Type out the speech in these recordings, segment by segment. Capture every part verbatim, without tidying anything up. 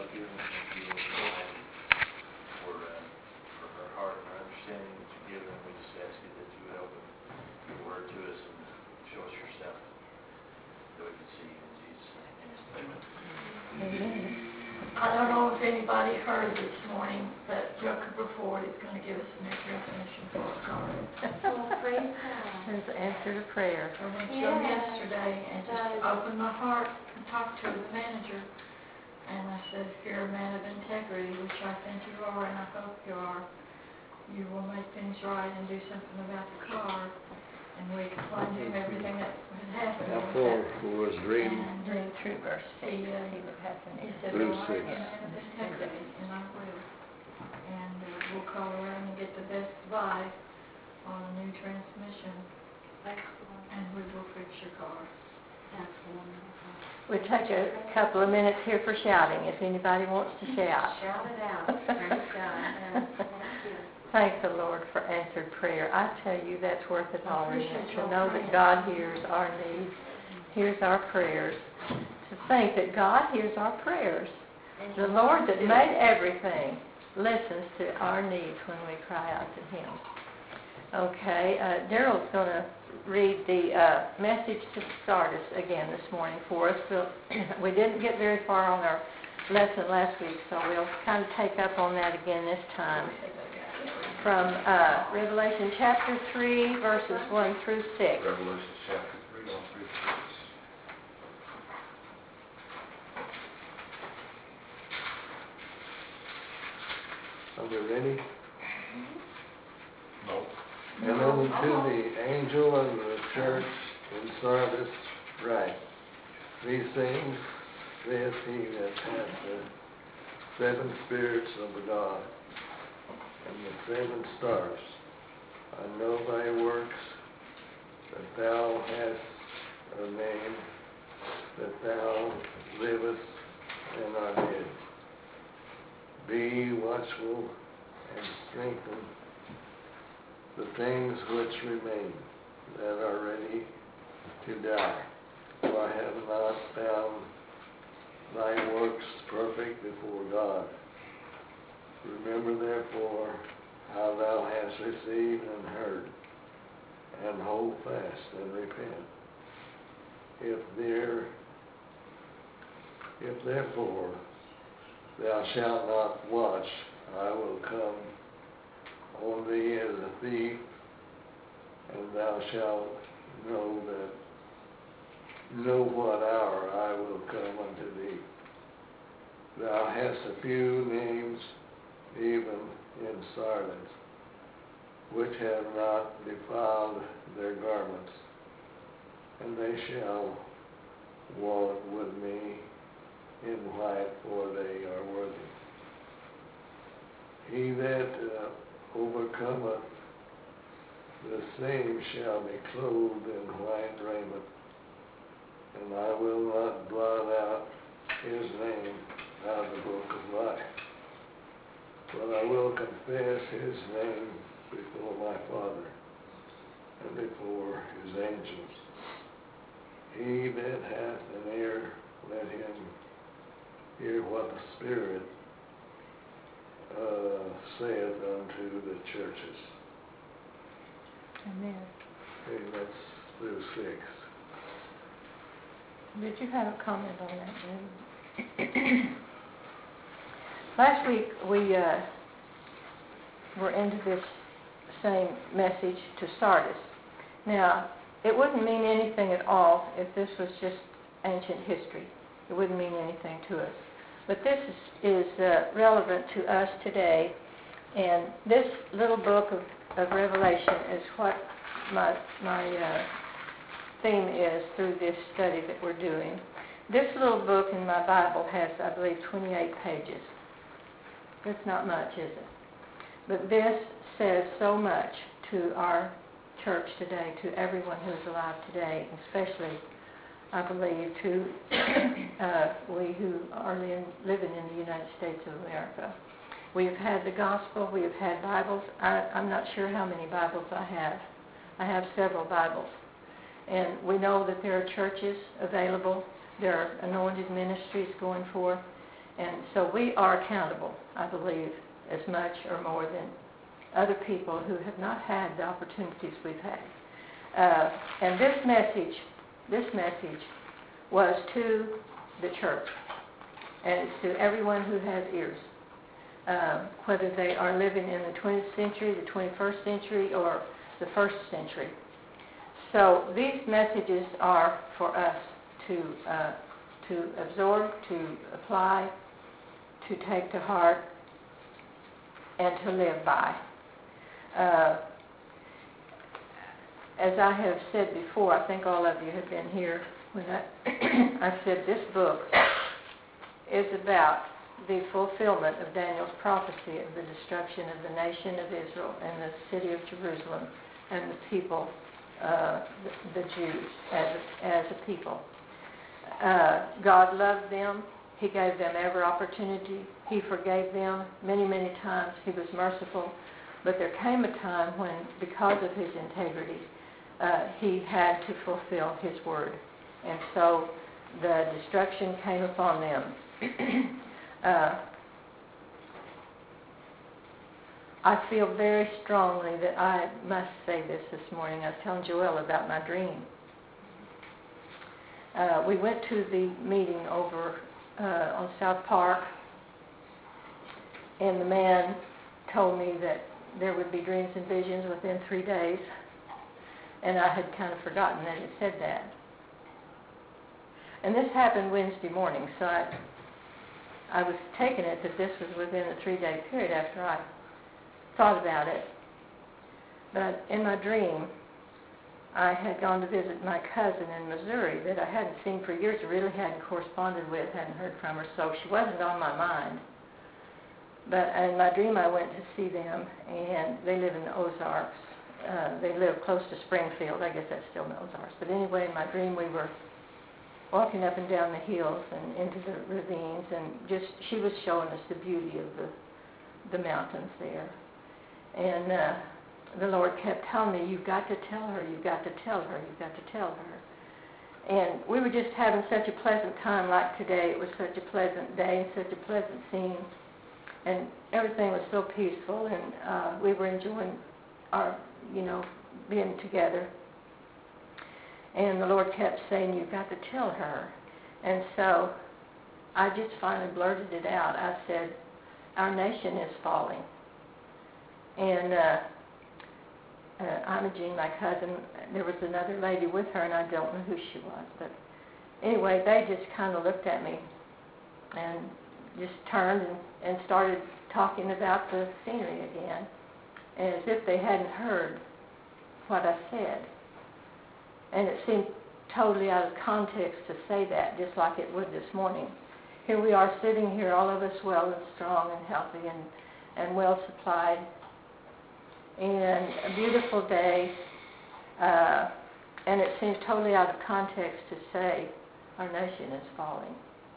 Father, given thank you Lord, for, uh, for her heart and her understanding that you've given. We just ask you that you would open your word to us and show us yourself that we can see you in Jesus' name. Amen. Amen. I don't know if anybody heard this morning, but Joe Cooper is going to give us a new definition for a card. Well, praise God. There's the answer to prayer. I went to Yes. him yesterday and just opened my heart and talked to the manager. And I said, if you're a man of integrity, which I think you are and I hope you are, you will make things right and do something about the car. And we explained to him everything that had happened. How far was reading? And Read true verse. he, uh, He that hath an he ear. said, Blue well, I six. am a man of integrity, and I will. And uh, we'll call around and get the best buy on a new transmission, Excellent. and we will fix your car. That's wonderful. We'll take a couple of minutes here for shouting, if anybody wants to shout. Shout it out. Praise God. Yes, thank you. Thank the Lord for answered prayer. I tell you, that's worth it all, isn't it? Appreciate To your know praying. that God hears our needs, hears our prayers. To think that God hears our prayers. And The you Lord that do. made everything listens to our needs when we cry out to Him. Okay, uh, Daryl's going to read the uh, message to Sardis again this morning for us. So we didn't get very far on our lesson last week, so we'll kind of take up on that again this time. From uh, Revelation chapter three, verses one through six. Revelation chapter three, one through six. Are we ready? No. And unto the angel of the church in Sardis write, these things saith he that hath the seven spirits of God and the seven stars. I know thy works, that thou hast a name, that thou livest and art dead. Be watchful and strengthen the things which remain, that are ready to die. For I have not found thy works perfect before God. Remember therefore how thou hast received and heard, and hold fast and repent. If there, if therefore thou shalt not watch, I will come on thee as a thief, and thou shalt know that know what hour I will come unto thee. Thou hast a few names, even in Sardis, which have not defiled their garments, and they shall walk with me in white, for they are worthy. He that uh, overcometh, the same shall be clothed in white raiment, and I will not blot out his name out of the book of life, but I will confess his name before my Father and before his angels. He that hath an ear, let him hear what the Spirit uh, saith unto the churches. Amen. Okay, that's through six. Did you have a comment on that, David? Last week we uh, were into this same message to Sardis. Now, it wouldn't mean anything at all if this was just ancient history. It wouldn't mean anything to us. But this is, is uh, relevant to us today, and this little book of, of Revelation is what my, my uh, theme is through this study that we're doing. This little book in my Bible has, I believe, twenty-eight pages. That's not much, is it? But this says so much to our church today, to everyone who is alive today, especially, I believe, to uh, we who are in, living in the United States of America. We have had the gospel. We have had Bibles. I, I'm not sure how many Bibles I have. I have several Bibles. And we know that there are churches available. There are anointed ministries going forth. And so we are accountable, I believe, as much or more than other people who have not had the opportunities we've had. Uh, and this message, this message was to the church, and it's to everyone who has ears, uh, whether they are living in the twentieth century, the twenty-first century, or the first century. So these messages are for us to uh, to absorb, to apply, to take to heart, and to live by. Uh, as I have said before, I think all of you have been here when I, I said this book is about the fulfillment of Daniel's prophecy of the destruction of the nation of Israel and the city of Jerusalem and the people, uh, the, the Jews as a, as a people. Uh, God loved them. He gave them every opportunity. He forgave them many, many times. He was merciful. But there came a time when, because of his integrity, uh, he had to fulfill his word. And so the destruction came upon them. uh, I feel very strongly that I must say this this morning. I was telling Joelle about my dream. Uh, we went to the meeting over uh, on South Park, and the man told me that there would be dreams and visions within three days, and I had kind of forgotten that it said that. And this happened Wednesday morning, so I, I was taking it that this was within a three-day period after I thought about it. But in my dream, I had gone to visit my cousin in Missouri that I hadn't seen for years, really hadn't corresponded with, hadn't heard from her, so she wasn't on my mind. But in my dream, I went to see them, and they live in the Ozarks. Uh, they live close to Springfield. I guess that's still in the Ozarks. But anyway, in my dream, we were walking up and down the hills and into the ravines, and just she was showing us the beauty of the the mountains there. And uh, the Lord kept telling me, "You've got to tell her. You've got to tell her. You've got to tell her." And we were just having such a pleasant time, like today. It was such a pleasant day and such a pleasant scene. And everything was so peaceful, and uh, we were enjoying our, you know, being together. And the Lord kept saying, "You've got to tell her." And so I just finally blurted it out. I said, "Our nation is falling." And uh, uh, Imogene, my cousin, there was another lady with her, and I don't know who she was. But anyway, they just kind of looked at me and just turned and, and started talking about the scenery again, as if they hadn't heard what I said. And it seemed totally out of context to say that, just like it would this morning. Here we are sitting here, all of us well and strong and healthy and, and well supplied, and a beautiful day, uh, and it seems totally out of context to say our nation is falling.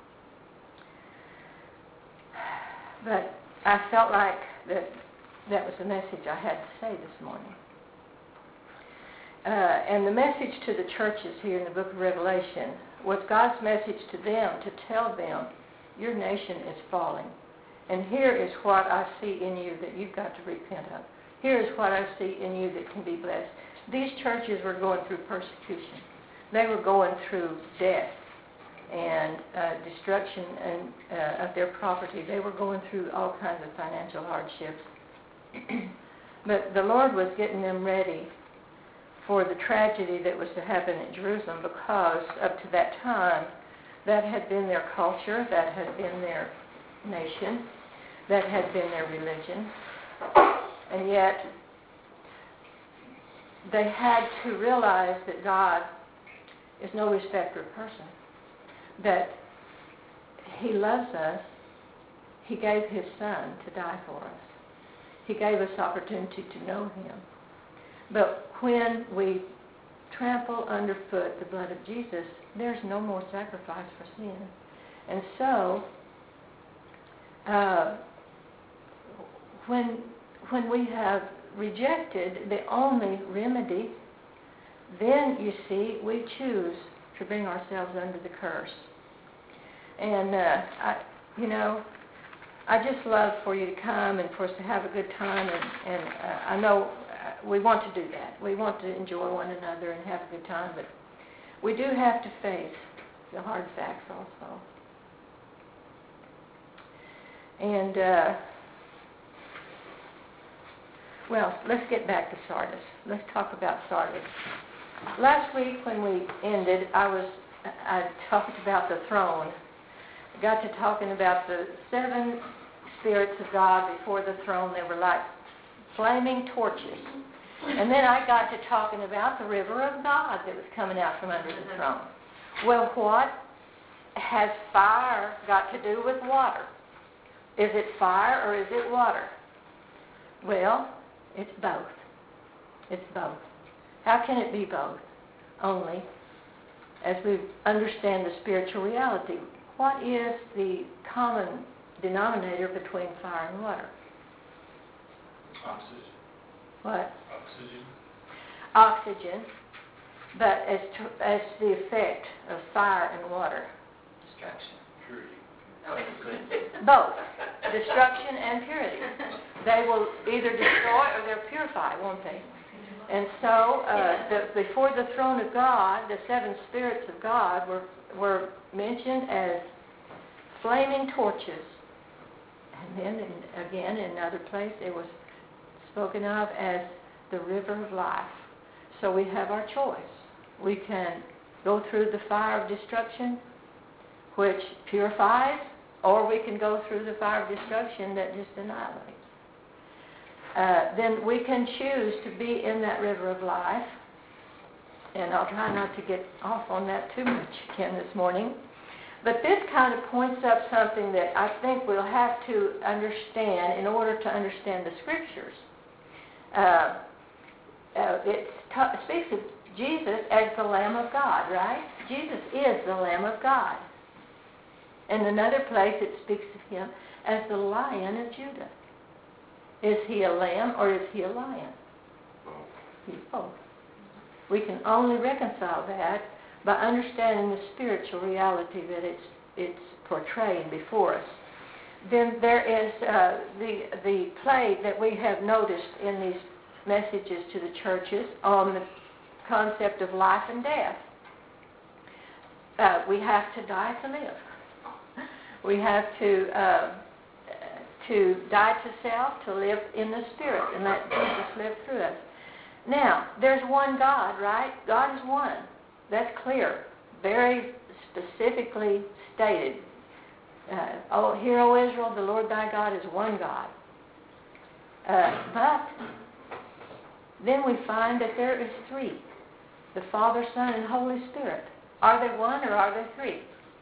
But I felt like that that was the message I had to say this morning. Uh, and the message to the churches here in the book of Revelation was God's message to them to tell them, your nation is falling. And here is what I see in you that you've got to repent of. Here is what I see in you that can be blessed. These churches were going through persecution. They were going through death and uh, destruction and, uh, of their property. They were going through all kinds of financial hardships. But the Lord was getting them ready for the tragedy that was to happen in Jerusalem, because up to that time, that had been their culture, that had been their nation, that had been their religion. And yet, they had to realize that God is no respecter of person, that He loves us. He gave His Son to die for us. He gave us opportunity to know Him. But when we trample underfoot the blood of Jesus, there's no more sacrifice for sin. And so, uh, when when we have rejected the only remedy, then, you see, we choose to bring ourselves under the curse. And uh, I, you know, I just love for you to come and for us to have a good time, and, and uh, I know uh, we want to do that. We want to enjoy one another and have a good time, but we do have to face the hard facts also. And, uh, well, let's get back to Sardis. Let's talk about Sardis. Last week when we ended, I was I talked about the throne. I got to talking about the seven spirits of God before the throne. They were like flaming torches. And then I got to talking about the river of God that was coming out from under the throne. Well, what has fire got to do with water? Is it fire or is it water? Well, it's both. It's both. How can it be both? Only as we understand the spiritual reality. What is the common denominator between fire and water? Oxygen. What? Oxygen. Oxygen. But as to, as the effect of fire and water? Destruction. Purity. No, it's the same thing. Both. Destruction and purity. They will either destroy or they'll purify, won't they? And so, uh, the, before the throne of God, the seven spirits of God were were mentioned as flaming torches. And then, in, again, in another place, it was spoken of as the river of life. So we have our choice. We can go through the fire of destruction, which purifies, or we can go through the fire of destruction that just annihilates. Uh, then we can choose to be in that river of life. And I'll try not to get off on that too much again this morning. But this kind of points up something that I think we'll have to understand in order to understand the Scriptures. Uh, uh, it t- speaks of Jesus as the Lamb of God, right? Jesus is the Lamb of God. In another place it speaks of him as the Lion of Judah. Is he a lamb or is he a lion? He's both. We can only reconcile that by understanding the spiritual reality that it's it's portraying before us. Then there is uh, the the play that we have noticed in these messages to the churches on the concept of life and death. Uh, we have to die to live. We have to uh, to die to self, to live in the Spirit, and let Jesus live through us. Now, there's one God, right? God is one. That's clear. Very specifically stated. Uh, oh, hear, O Israel, the Lord thy God is one God. Uh, but then we find that there is three. The Father, Son, and Holy Spirit. Are they one or are they three?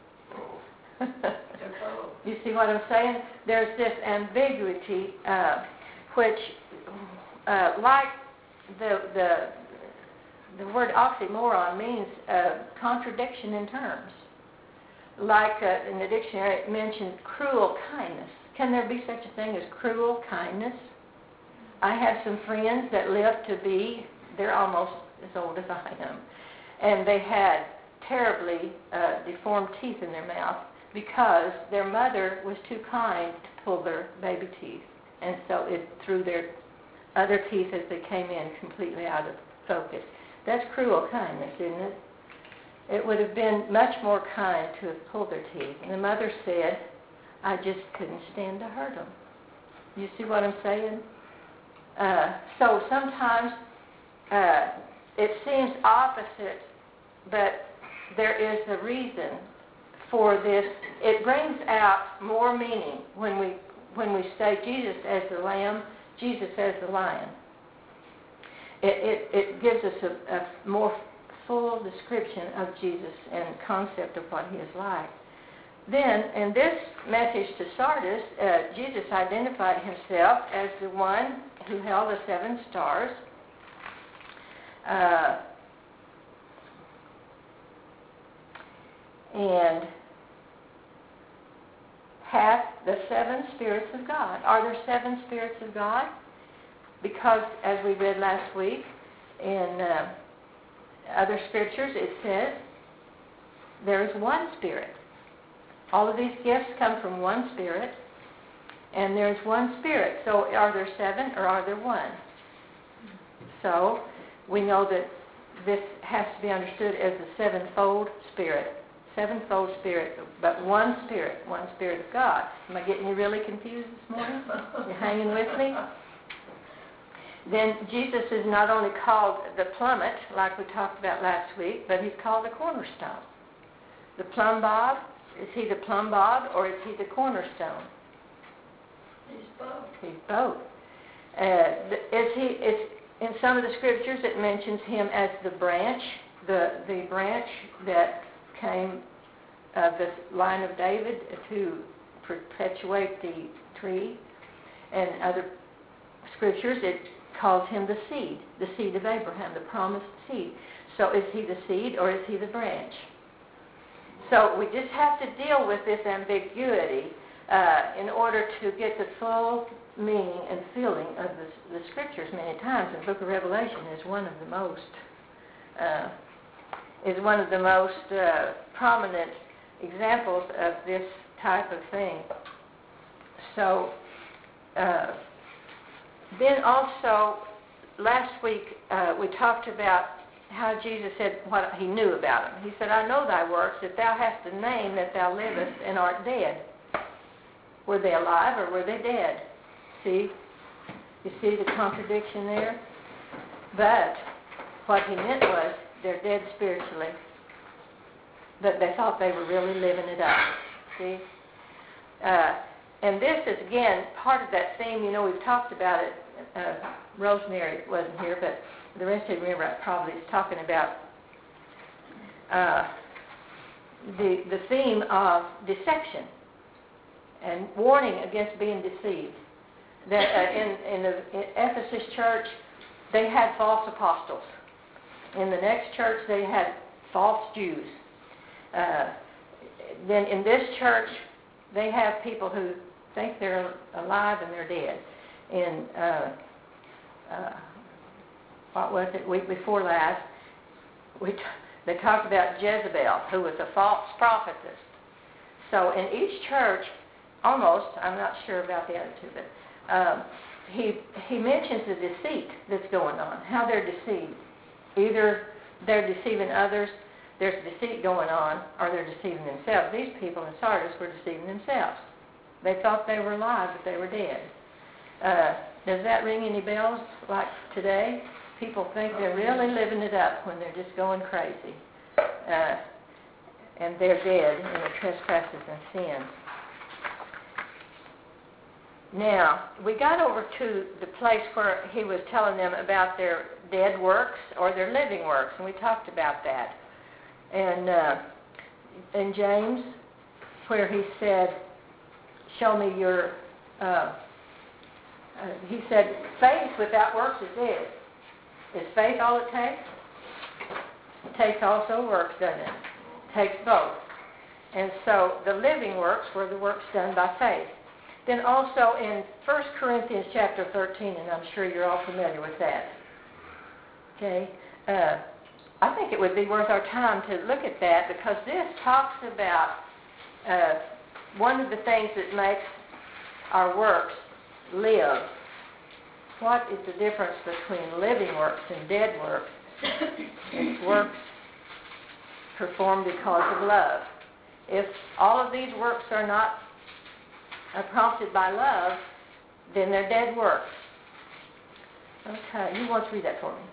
You see what I'm saying? There's this ambiguity, uh, which, uh, like the the the word oxymoron means uh, contradiction in terms. Like uh, in the dictionary, it mentioned cruel kindness. Can there be such a thing as cruel kindness? I have some friends that live to be, they're almost as old as I am, and they had terribly uh, deformed teeth in their mouth because their mother was too kind to pull their baby teeth, and so it threw their other teeth as they came in completely out of focus. That's cruel kindness, isn't it? It would have been much more kind to have pulled their teeth. And the mother said, I just couldn't stand to hurt them. You see what I'm saying? Uh, so sometimes uh, it seems opposite, but there is a reason for this. It brings out more meaning when we when we say Jesus as the Lamb, Jesus as the Lion. It, it, it gives us a, a more full description of Jesus and concept of what he is like. Then, in this message to Sardis, uh, Jesus identified himself as the one who held the seven stars. Uh, and hath the seven spirits of God. Are there seven spirits of God? Because, as we read last week in uh, other scriptures, it says there is one Spirit. All of these gifts come from one Spirit, and there's one Spirit. So are there seven or are there one? So we know that this has to be understood as the sevenfold Spirit. Sevenfold Spirit, but one Spirit, one Spirit of God. Am I getting you really confused this morning? You hanging with me? Then Jesus is not only called the plummet, like we talked about last week, but he's called the cornerstone. The plumb bob, is he the plumb bob or is he the cornerstone? He's both. He's both. Uh, is he? Is in some of the scriptures it mentions him as the branch, the the branch that came of the line of David to perpetuate the tree, and other scriptures it calls him the seed, the seed of Abraham, the promised seed. So is he the seed or is he the branch? So we just have to deal with this ambiguity uh, in order to get the full meaning and feeling of the, the scriptures many times. And the book of Revelation is one of the most uh, is one of the most uh, prominent examples of this type of thing. So uh, then also last week uh, we talked about how Jesus said what he knew about him. He said, I know thy works, that thou hast a name that thou livest and art dead. Were they alive or were they dead? See? You see the contradiction there? But what he meant was they're dead spiritually. But they thought they were really living it up. See? Uh, and this is, again, part of that theme. You know, we've talked about it. Uh, Rosemary wasn't here, but the rest of you remember I probably is talking about uh, the the theme of deception and warning against being deceived. That uh, in in the in Ephesus church they had false apostles. In the next church they had false Jews. Uh, then in this church they have people who think they're alive and they're dead. In uh, uh, what was it, week before last, we t- they talked about Jezebel, who was a false prophetess. So in each church, almost, I'm not sure about the other two, but um, he he mentions the deceit that's going on, how they're deceived. Either they're deceiving others, there's deceit going on, or they're deceiving themselves. These people in Sardis were deceiving themselves. They thought they were alive, but they were dead. Uh, does that ring any bells like today? People think they're really living it up when they're just going crazy. Uh, and they're dead in their trespasses and sins. Now, we got over to the place where he was telling them about their dead works or their living works, and we talked about that. And uh, in James, where he said, show me your... Uh, Uh, he said, faith without works is dead. Is faith all it takes? It takes also works, doesn't it? It takes both. And so the living works were the works done by faith. Then also in First Corinthians chapter thirteen, and I'm sure you're all familiar with that. Okay? Uh, I think it would be worth our time to look at that because this talks about uh, one of the things that makes our works live. What is the difference between living works and dead works? It's works performed because of love. If all of these works are not uh, prompted by love, then they're dead works. Okay, you want to read that for me?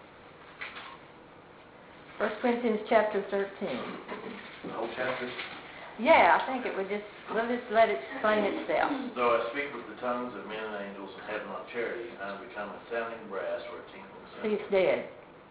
First Corinthians chapter thirteen. The whole chapter? Yeah, I think it would just, we'll just let it explain itself. Though I speak with the tongues of men and angels and have not charity, I am become a sounding brass or a tinkling cymbal. See, it's dead.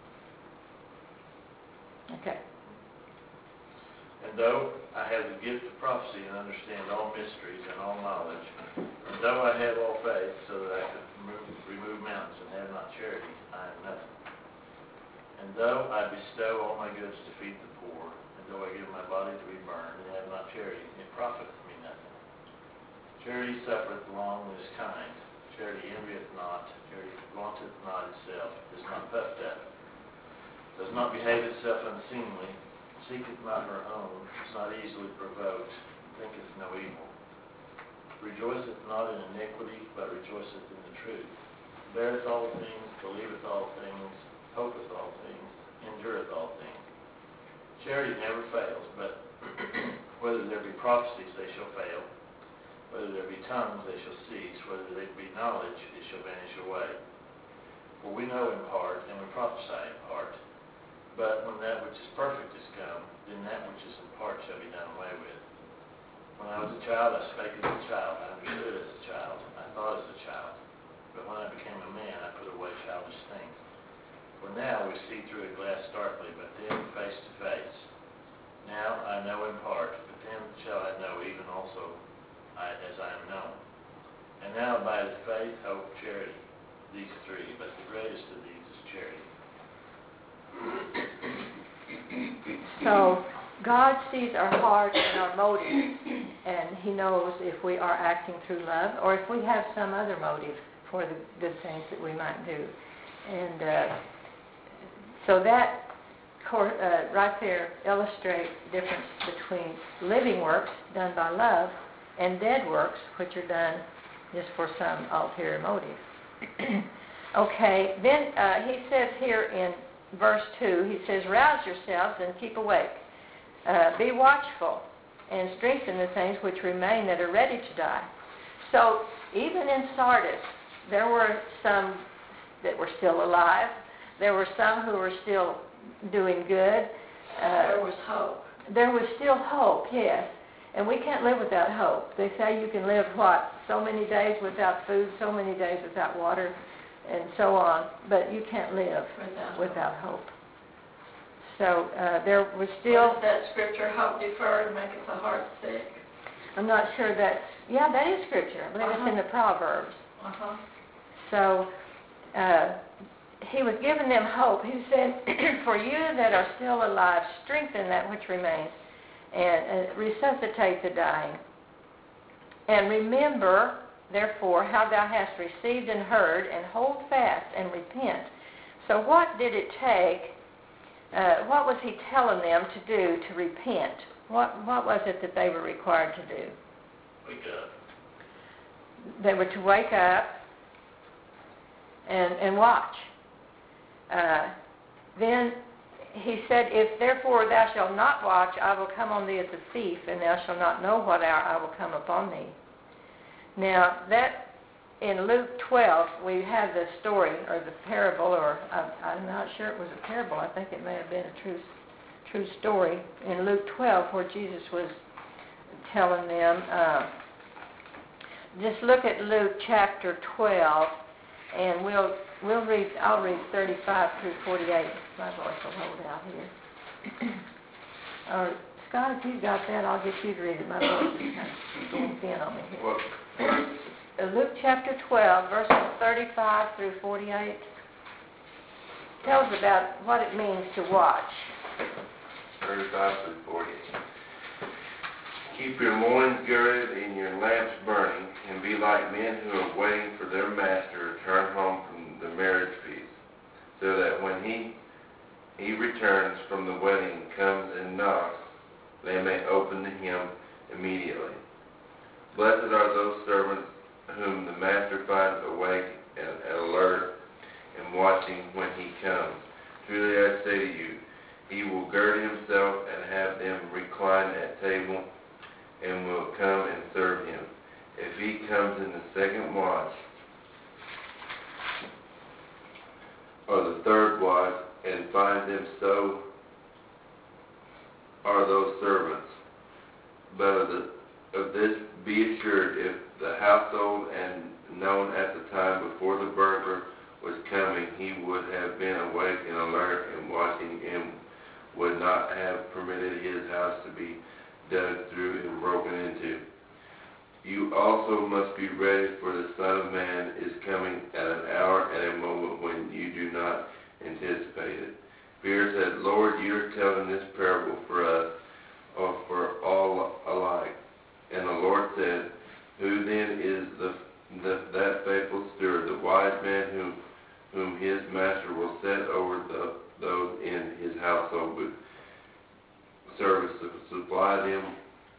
Okay. And though I have the gift of prophecy and understand all mysteries and all knowledge, and though I have all faith so that I could remove, remove mountains and have not charity, I am nothing. And though I bestow all my goods to feed the poor, and though I give my body to be burned and have not charity, it profiteth me nothing. Charity suffereth long and is kind. Charity envieth not. Charity vaunteth not itself, is not puffed up, does not behave itself unseemly, seeketh not her own, is not easily provoked, thinketh no evil. Rejoiceth not in iniquity, but rejoiceth in the truth. Beareth all things, believeth all things, hopeth all things, endureth all things. Charity never fails, but whether there be prophecies, they shall fail. Whether there be tongues, they shall cease. Whether there be knowledge, it shall vanish away. For we know in part, and we prophesy in part. But when that which is perfect is come, then that which is in part shall be done away with. When I was a child, I spake as a child. I understood as a child. I thought as a child. But when I became a man, I put away childish things. For now we see through a glass darkly, but then face to face. Now I know in part, but then shall I know even also I, as I am known. And now abideth faith, hope, charity, these three, but the greatest of these is charity. So God sees our heart and our motives, and He knows if we are acting through love or if we have some other motive for the good things that we might do. And uh, so that cor- uh, right there illustrates the difference between living works done by love and dead works which are done just for some ulterior motive. Okay, then uh, he says here in verse two, he says, rouse yourselves and keep awake. Uh, be watchful and strengthen the things which remain that are ready to die. So even in Sardis, there were some that were still alive. There were some who were still doing good. Uh, There was hope. there was still hope, yes. And we can't live without hope. They say you can live, what, so many days without food, so many days without water, and so on. But you can't live Without without hope. So uh, there was still... What is that scripture, hope deferred maketh the heart sick? I'm not sure that's... Yeah, that is scripture. I believe Uh-huh. it's in the Proverbs. Uh-huh. So uh, he was giving them hope. He said, for you that are still alive, strengthen that which remains, and uh, resuscitate the dying. And remember, therefore, how thou hast received and heard, and hold fast and repent. So what did it take? Uh, what was he telling them to do to repent? What what was it that they were required to do? Wake up. They were to wake up and, and watch. Uh, then he said, if therefore thou shalt not watch, I will come on thee as a thief, and thou shalt not know what hour I will come upon thee. Now, that in Luke twelve, we have the story, or the parable, or I, I'm not sure it was a parable. I think it may have been a true, true story in Luke twelve, where Jesus was telling them. Uh, just look at Luke chapter twelve, and we'll we'll read. I'll read thirty-five through forty-eight. My voice will hold out here. uh, Scott, if you've got that, I'll get you to read it. My voice is kind of going thin on me here. What? Uh, Luke chapter twelve, verses thirty-five through forty-eight. Tells about what it means to watch. thirty-five through forty-eight. Keep your loins girded and your lamps burning, and be like men who are waiting for their master to return home from the marriage feast, so that when he he returns from the wedding, comes and knocks, they may open to him immediately. Blessed are those servants whom the master finds awake and alert and watching when he comes. Truly I say to you, he will gird himself and have them recline at table, and will come and serve him. If he comes in the second watch, or the third watch, and finds them so, are those servants. But of, the, of this be assured, if the household and known at the time before the burglar was coming, he would have been awake and alert and watching, and would not have permitted his house to be dug through and broken into. You also must be ready, for the Son of Man is coming at an hour and a moment when you do not anticipate it. Peter said, Lord, you are telling this parable for us, or for all alike. And the Lord said, who then is the, the that faithful steward, the wise man whom whom his master will set over the, those in his household with service to supply them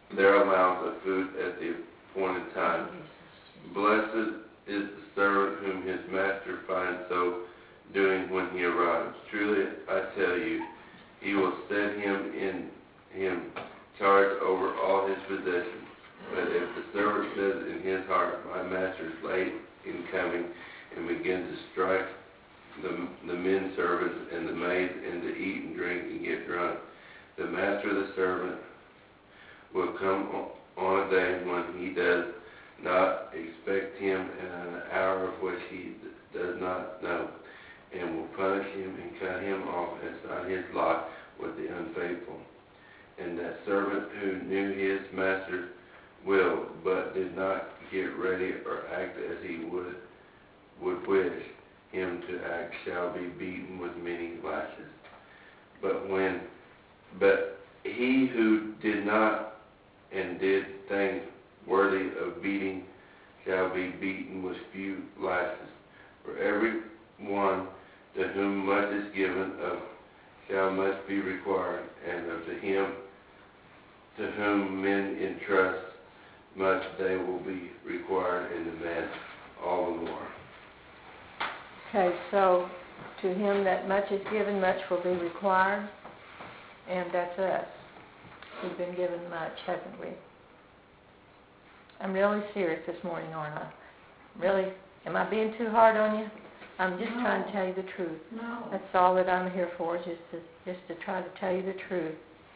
their allowance of food at the appointed time. Blessed is the servant whom his master finds so doing when he arrives. Truly, I tell you, he will set him in him charge over all his possessions. But if the servant says in his heart, my master is late in coming, and begins to strike the, the men servants and the maids, and to eat and drink and get drunk, the master of the servant will come on a day when he does not expect him, and an hour of which he does not know, and will punish him and cut him off as not his lot with the unfaithful. And that servant who knew his master's will, but did not get ready or act as he would would wish him to act, shall be beaten with many lashes. But when, but he who did not and did things worthy of beating shall be beaten with few lashes. For every one to whom much is given of shall much be required, and of to him to whom men entrust much they will be required, and demand all the more. Okay, so to him that much is given, much will be required, and that's us. We've been given much, haven't we? I'm really serious this morning, aren't I? Really? Am I being too hard on you? I'm just No. trying to tell you the truth. No. That's all that I'm here for, is just to, just to try to tell you the truth.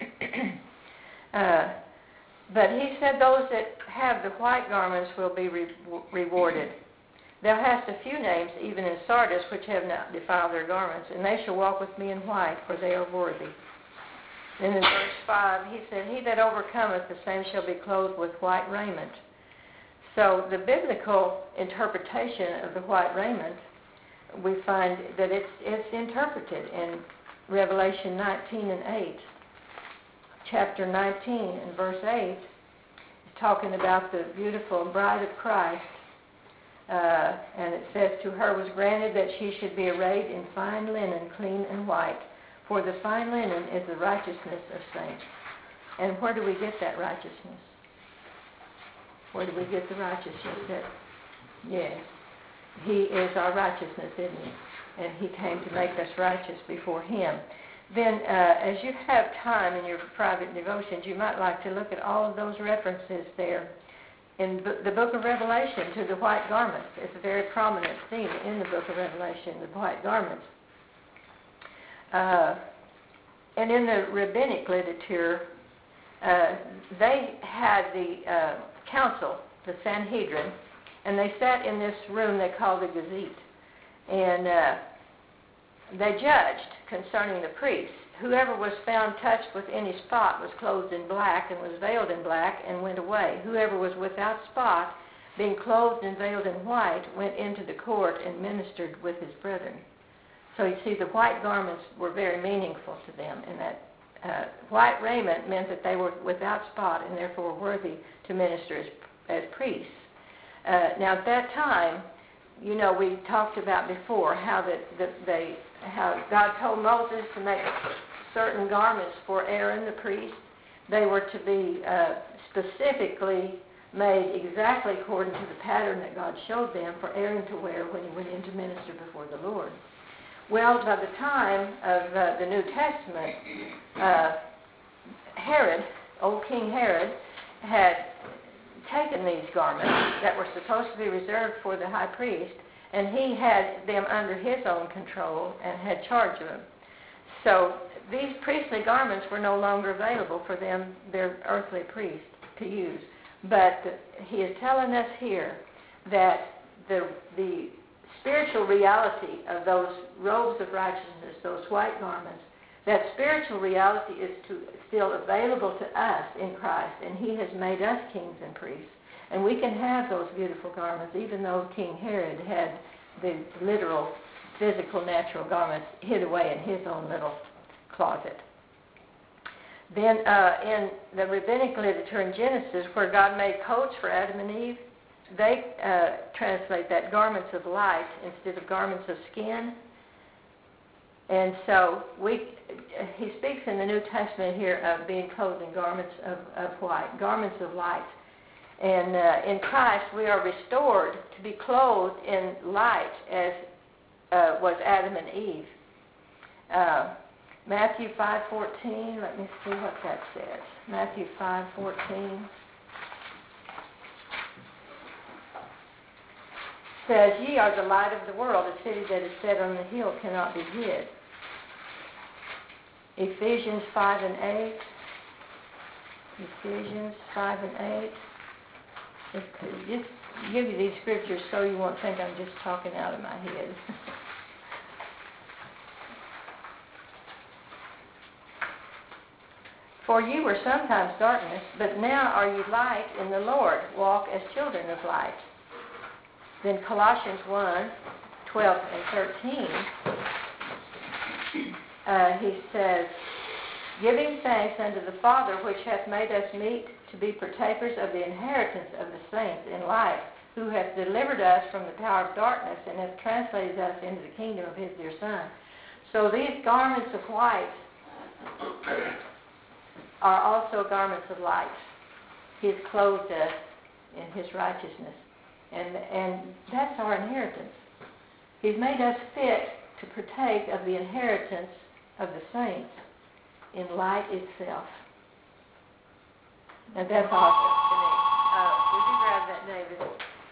uh, but he said those that have the white garments will be re- rewarded. Thou hast a few names, even in Sardis, which have not defiled their garments, and they shall walk with me in white, for they are worthy. Then in verse five, he said, he that overcometh, the same shall be clothed with white raiment. So the biblical interpretation of the white raiment, we find that it's, it's interpreted in Revelation nineteen and eight. Chapter nineteen and verse eight is talking about the beautiful bride of Christ. Uh, and it says, to her was granted that she should be arrayed in fine linen, clean and white. For the fine linen is the righteousness of saints. And where do we get that righteousness? Where do we get the righteousness? That, yes, he is our righteousness, isn't he? And he came to make us righteous before him. Then, uh, as you have time in your private devotions, you might like to look at all of those references there in the book of Revelation to the white garments. It's a very prominent theme in the book of Revelation, the white garments. Uh, and in the rabbinic literature, uh, they had the uh, council, the Sanhedrin, and they sat in this room they called the Gazette. And uh, they judged concerning the priests. Whoever was found touched with any spot was clothed in black and was veiled in black and went away. Whoever was without spot, being clothed and veiled in white, went into the court and ministered with his brethren. So you see, the white garments were very meaningful to them, and that uh, white raiment meant that they were without spot and therefore worthy to minister as, as priests. Uh, now at that time, you know, we talked about before how that the, they, how God told Moses to make certain garments for Aaron the priest. They were to be uh, specifically made exactly according to the pattern that God showed them for Aaron to wear when he went in to minister before the Lord. Well, by the time of uh, the New Testament, uh, Herod, old King Herod, had taken these garments that were supposed to be reserved for the high priest, and he had them under his own control and had charge of them. So these priestly garments were no longer available for them, their earthly priests, to use. But he is telling us here that the the spiritual reality of those robes of righteousness, those white garments, that spiritual reality is to, still available to us in Christ, and he has made us kings and priests. And we can have those beautiful garments, even though King Herod had the literal, physical, natural garments hid away in his own little closet. Then uh, in the rabbinic literature in Genesis, where God made coats for Adam and Eve, they uh, translate that garments of light instead of garments of skin. And so we, he speaks in the New Testament here of being clothed in garments of, of white, garments of light. And uh, in Christ we are restored to be clothed in light as uh, was Adam and Eve. Uh, Matthew five fourteen, let me see what that says. Matthew five fourteen says, "Ye are the light of the world. A city that is set on the hill cannot be hid." Ephesians five and eight. Ephesians five and eight. Just give you these scriptures so you won't think I'm just talking out of my head. "For you were sometimes darkness, but now are ye light in the Lord. Walk as children of light." Then Colossians one, twelve and thirteen, uh, he says, "Giving thanks unto the Father, which hath made us meet to be partakers of the inheritance of the saints in light, who hath delivered us from the power of darkness, and hath translated us into the kingdom of his dear Son." So these garments of white are also garments of light. He has clothed us in his righteousness. And, and that's our inheritance. He's made us fit to partake of the inheritance of the saints in light itself. And that's awesome to me. Uh, would you grab that, David?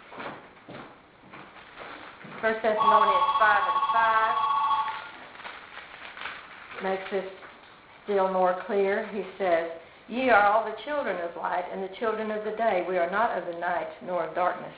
First Thessalonians five and five makes this still more clear. He says, "Ye are all the children of light and the children of the day. We are not of the night nor of darkness."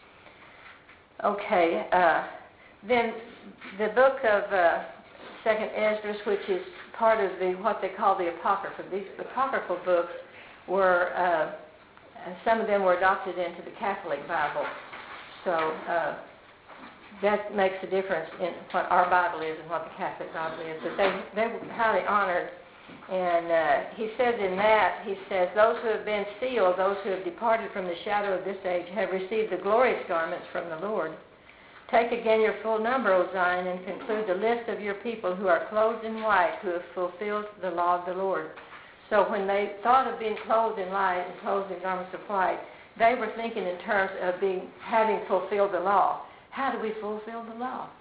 Okay, uh, then the book of uh, Second Esdras, which is part of the what they call the Apocrypha. These apocryphal books were, uh, some of them were adopted into the Catholic Bible. So uh, that makes a difference in what our Bible is and what the Catholic Bible is. But they, they were highly honored. And uh, he says in that, he says, "Those who have been sealed, those who have departed from the shadow of this age, have received the glorious garments from the Lord. Take again your full number, O Zion, and conclude the list of your people who are clothed in white, who have fulfilled the law of the Lord." So when they thought of being clothed in light and clothed in garments of white, they were thinking in terms of being having fulfilled the law. How do we fulfill the law?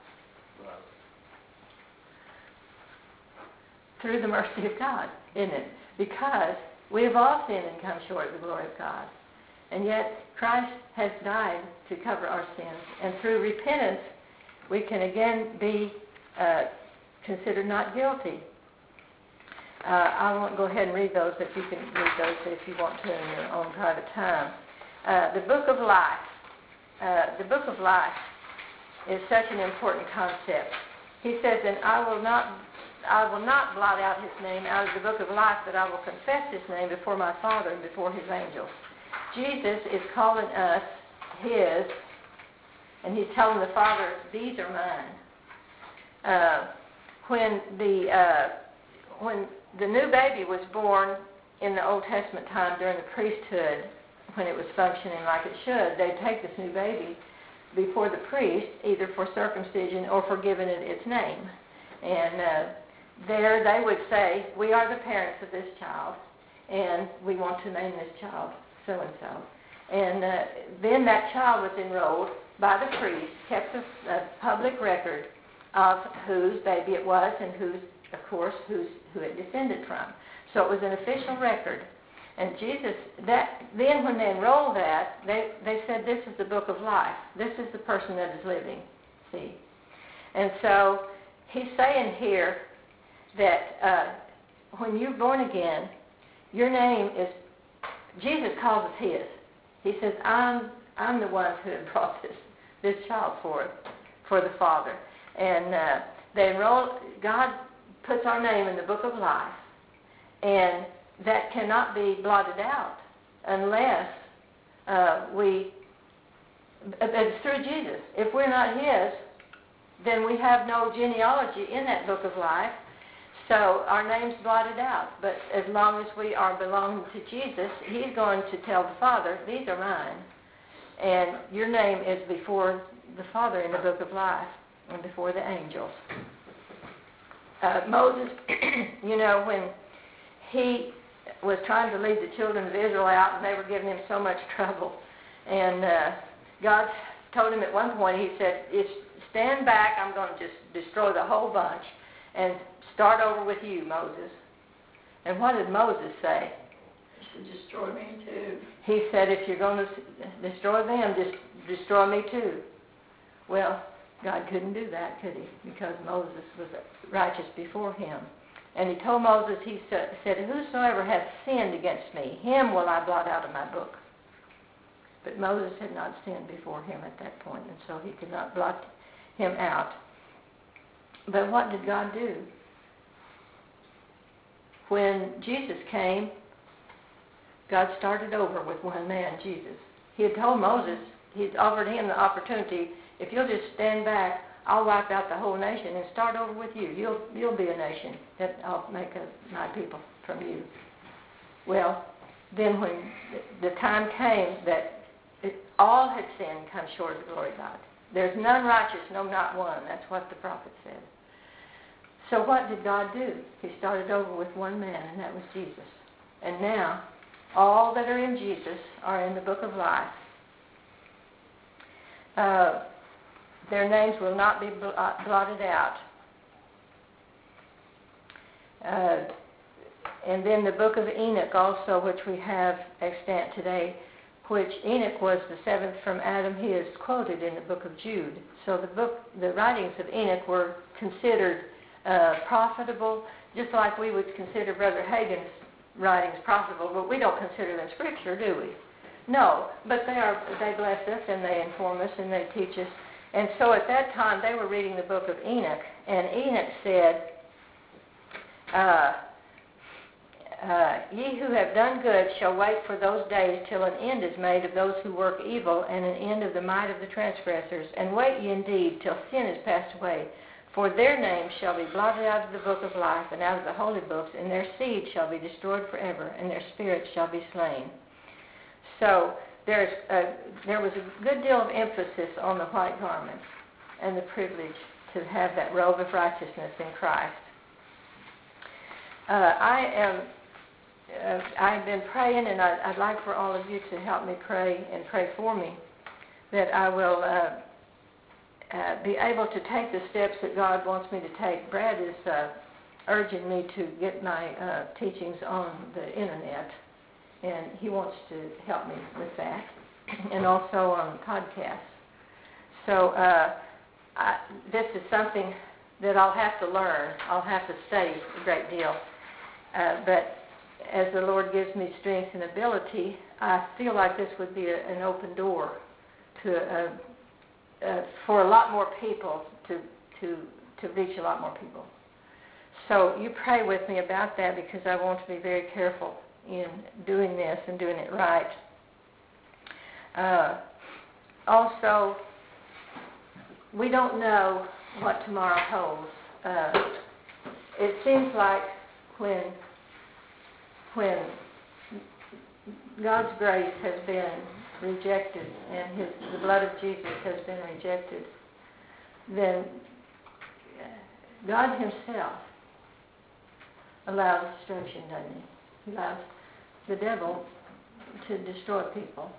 Through the mercy of God, isn't it? Because we have all sinned and come short of the glory of God. And yet Christ has died to cover our sins. And through repentance, we can again be uh, considered not guilty. Uh, I won't go ahead and read those, but you can read those if you want to in your own private time. Uh, the Book of Life. Uh, the Book of Life is such an important concept. He says, "And I will not I will not blot out his name out of the book of life, but I will confess his name before my Father and before his angels." Jesus is calling us his, and he's telling the Father, "These are mine." Uh, when the uh, when the new baby was born in the Old Testament time during the priesthood, when it was functioning like it should, they'd take this new baby before the priest, either for circumcision or for giving it its name. And uh, there they would say, "We are the parents of this child, and we want to name this child so-and-so." And uh, then that child was enrolled by the priest, kept a, a public record of whose baby it was and whose, of course, whose, who it descended from. So it was an official record. And Jesus, that then when they enrolled that, they, they said, "This is the book of life. This is the person that is living." See? And so he's saying here that uh, when you're born again, your name is, Jesus calls us his. He says, I'm I'm the one who had brought this, this child forth for the Father. And uh, they enroll, God puts our name in the book of life, and that cannot be blotted out unless uh, we, it's through Jesus. If we're not his, then we have no genealogy in that book of life, so our name's blotted out. But as long as we are belonging to Jesus, he's going to tell the Father, "These are mine." And your name is before the Father in the book of life and before the angels. uh, Moses, you know, when he was trying to lead the children of Israel out, and they were giving him so much trouble. And uh, God told him at one point, he said, if stand back, I'm going to just destroy the whole bunch and start over with you, Moses. And what did Moses say? He said, destroy me too. He said, if you're going to destroy them, just destroy me too. Well, God couldn't do that, could he? Because Moses was righteous before him. And he told Moses, he said, whosoever hath sinned against me, him will I blot out of my book. But Moses had not sinned before him at that point, and so he could not blot him out. But what did God do? When Jesus came, God started over with one man, Jesus. He had told Moses, he had offered him the opportunity, if you'll just stand back, I'll wipe out the whole nation and start over with you. You'll you'll be a nation that I'll make a, my people from you. Well, then when the time came that it, all had sinned and come short of the glory of God. There's none righteous, no, not one. That's what the prophet said. So what did God do? He started over with one man, and that was Jesus. And now, all that are in Jesus are in the book of life. Uh, their names will not be blotted out. Uh, and then the book of Enoch also, which we have extant today, which Enoch was the seventh from Adam. He is quoted in the book of Jude. So the book, the writings of Enoch were considered uh, profitable, just like we would consider Brother Hagin's writings profitable, but we don't consider them scripture, do we? No, but they are. They bless us and they inform us and they teach us. And so at that time they were reading the book of Enoch, and Enoch said, uh, uh, ye who have done good shall wait for those days till an end is made of those who work evil, and an end of the might of the transgressors. And wait ye indeed till sin is passed away. For their names shall be blotted out of the book of life and out of the holy books, and their seed shall be destroyed forever, and their spirits shall be slain. So there's a, there was a good deal of emphasis on the white garments and the privilege to have that robe of righteousness in Christ. Uh, I am. Uh, I've been praying, and I'd, I'd like for all of you to help me pray and pray for me, that I will uh, uh, be able to take the steps that God wants me to take. Brad is uh, urging me to get my uh, teachings on the internet, and he wants to help me with that, and also on podcasts. So uh, I, this is something that I'll have to learn. I'll have to study a great deal. Uh, but as the Lord gives me strength and ability, I feel like this would be a, an open door to uh, uh, for a lot more people to to to reach a lot more people. So you pray with me about that, because I want to be very careful in doing this and doing it right. Uh, also, we don't know what tomorrow holds. Uh, it seems like when when God's grace has been rejected and his, the blood of Jesus has been rejected, then God himself allows destruction, doesn't he? He allows the devil to destroy people.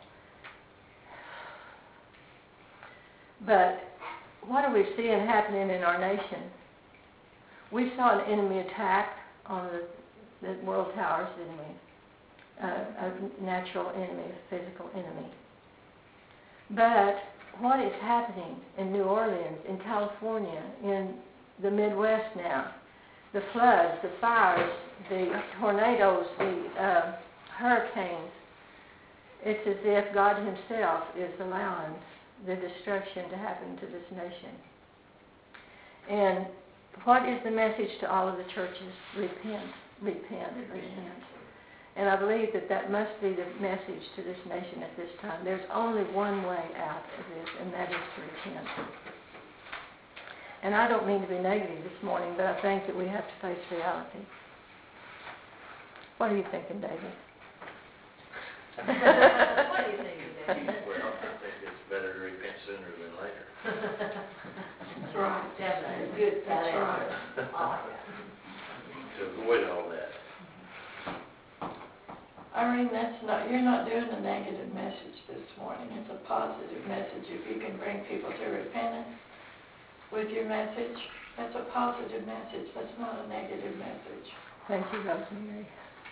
But what are we seeing happening in our nation? We saw an enemy attack on the the world towers, didn't we? Uh, a natural enemy, a physical enemy. But what is happening in New Orleans, in California, in the Midwest now, the floods, the fires, the tornadoes, the uh, hurricanes, it's as if God himself is allowing the destruction to happen to this nation. And what is the message to all of the churches? Repent. Repent, repent. And I believe that that must be the message to this nation at this time. There's only one way out of this, and that is to repent. And I don't mean to be negative this morning, but I think that we have to face reality. What are you thinking, David? What do you think, David? Well, I think it's better to repent sooner than later. That's right. Definitely, good That's side. right. Oh, To avoid all that. Irene, that's not, you're not doing a negative message this morning. It's a positive message. If you can bring people to repentance with your message, that's a positive message. That's not a negative message. Thank you, Rosemary.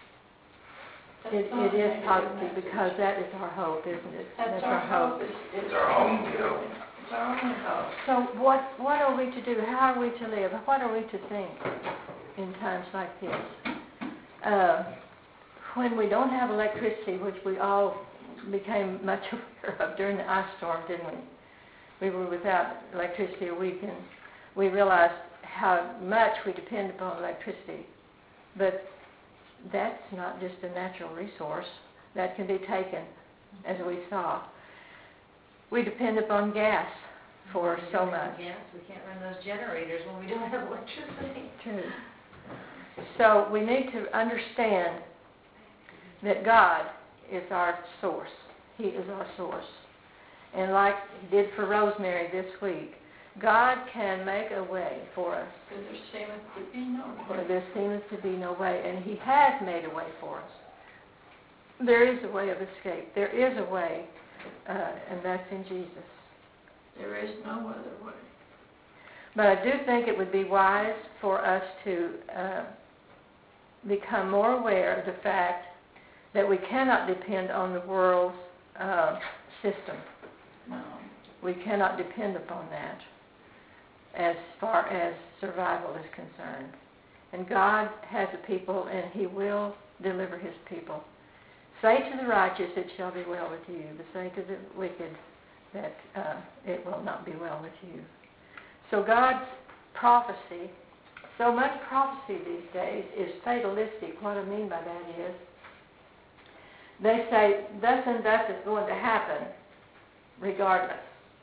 That's It, not it a is negative positive message. because that is our hope, isn't it? That's our hope. Is, is It's our only hope. It's our only hope. So what, what are we to do? How are we to live? What are we to think in times like this? Uh, when we don't have electricity, which we all became much aware of during the ice storm, didn't we? We were without electricity a week, and we realized how much we depend upon electricity. But that's not just a natural resource that can be taken, as we saw. We depend upon gas for We so don't much. have gas, we can't run those generators when we don't have electricity. True. So we need to understand that God is our source. He is our source. And like He did for Rosemary this week, God can make a way for us. Because there seemeth to be no Where way. there seems to be no way, and He has made a way for us. There is a way of escape. There is a way, uh, and that's in Jesus. There is no other way. But I do think it would be wise for us to uh, become more aware of the fact that we cannot depend on the world's uh, system. No. We cannot depend upon that as far as survival is concerned. And God has a people, and He will deliver His people. Say to the righteous, it shall be well with you. But say to the wicked that uh, it will not be well with you. So God's prophecy, so much prophecy these days is fatalistic. What I mean by that is, they say, thus and thus is going to happen, regardless.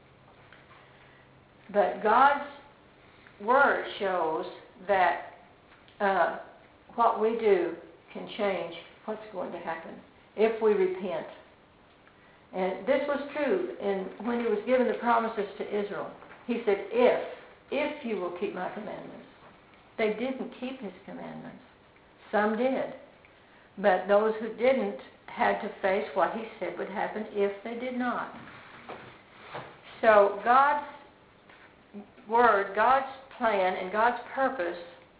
But God's Word shows that uh, what we do can change what's going to happen if we repent. And this was true in, when He was giving the promises to Israel. He said, if, if you will keep my commandments. They didn't keep His commandments. Some did. But those who didn't had to face what He said would happen if they did not. So God's Word, God's plan, and God's purpose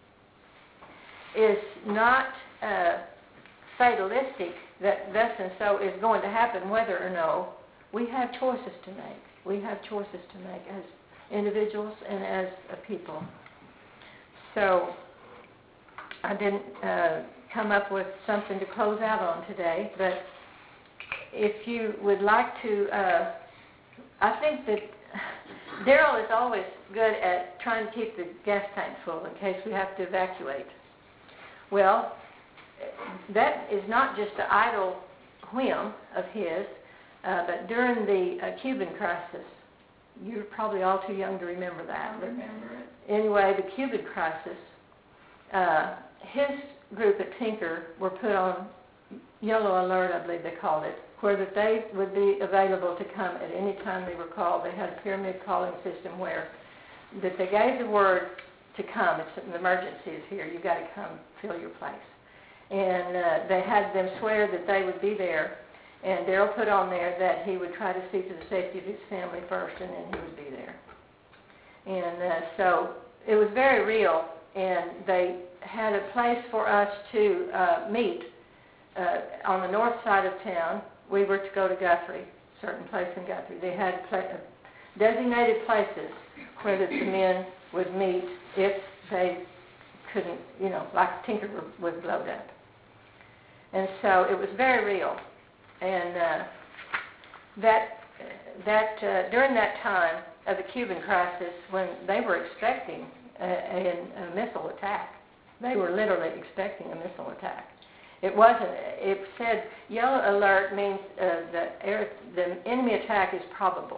is not uh, fatalistic, that thus and so is going to happen whether or no. We have choices to make. We have choices to make as individuals and as a people. So I didn't uh, come up with something to close out on today, but if you would like to, uh, I think that Daryl is always good at trying to keep the gas tank full in case we have to evacuate. Well, that is not just an idle whim of his, uh, but during the uh, Cuban crisis, you're probably all too young to remember that. I remember it. Anyway, the Cuban crisis, uh, his group at Tinker were put on yellow alert, I believe they called it, where that they would be available to come at any time they were called. They had a pyramid calling system where that they gave the word to come. It's an emergency is here. You've got to come fill your place. And uh, they had them swear that they would be there. And Daryl put on there that he would try to see to the safety of his family first, and then he would be there. And uh, so it was very real, and they had a place for us to uh, meet uh, on the north side of town. We were to go to Guthrie, a certain place in Guthrie. They had pla- designated places where the men would meet if they couldn't, you know, like Tinker was blowed up. And so it was very real. And uh, that that uh, during that time of the Cuban crisis, when they were expecting a, a, a missile attack, they were literally expecting a missile attack. It wasn't. It said yellow alert means uh, the air, the enemy attack is probable.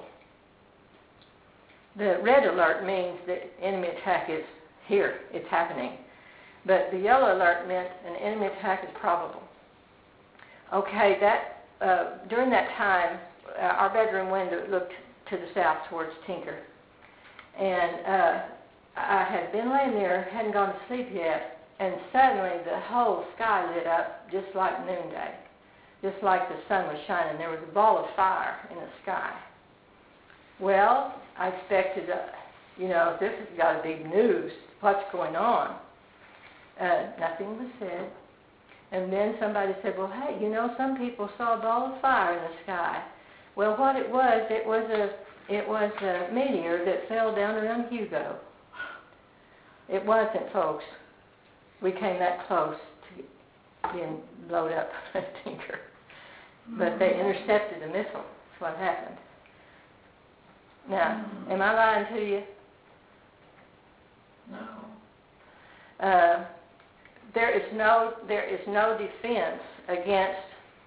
The red alert means the enemy attack is here. It's happening. But the yellow alert meant an enemy attack is probable. Okay, that uh, during that time, uh, our bedroom window looked to the south towards Tinker. And uh, I had been laying there, hadn't gone to sleep yet, and suddenly the whole sky lit up just like noonday, just like the sun was shining. There was a ball of fire in the sky. Well, I expected, uh, you know, this has got to be news. What's going on? Uh, nothing was said. And then somebody said, well, hey, you know, some people saw a ball of fire in the sky. Well, what it was, it was a, it was a meteor that fell down around Hugo. It wasn't, folks. We came that close to being blown up by a tinker. But they intercepted a missile. That's what happened. Now, am I lying to you? No. Uh, there is no there is no defense against.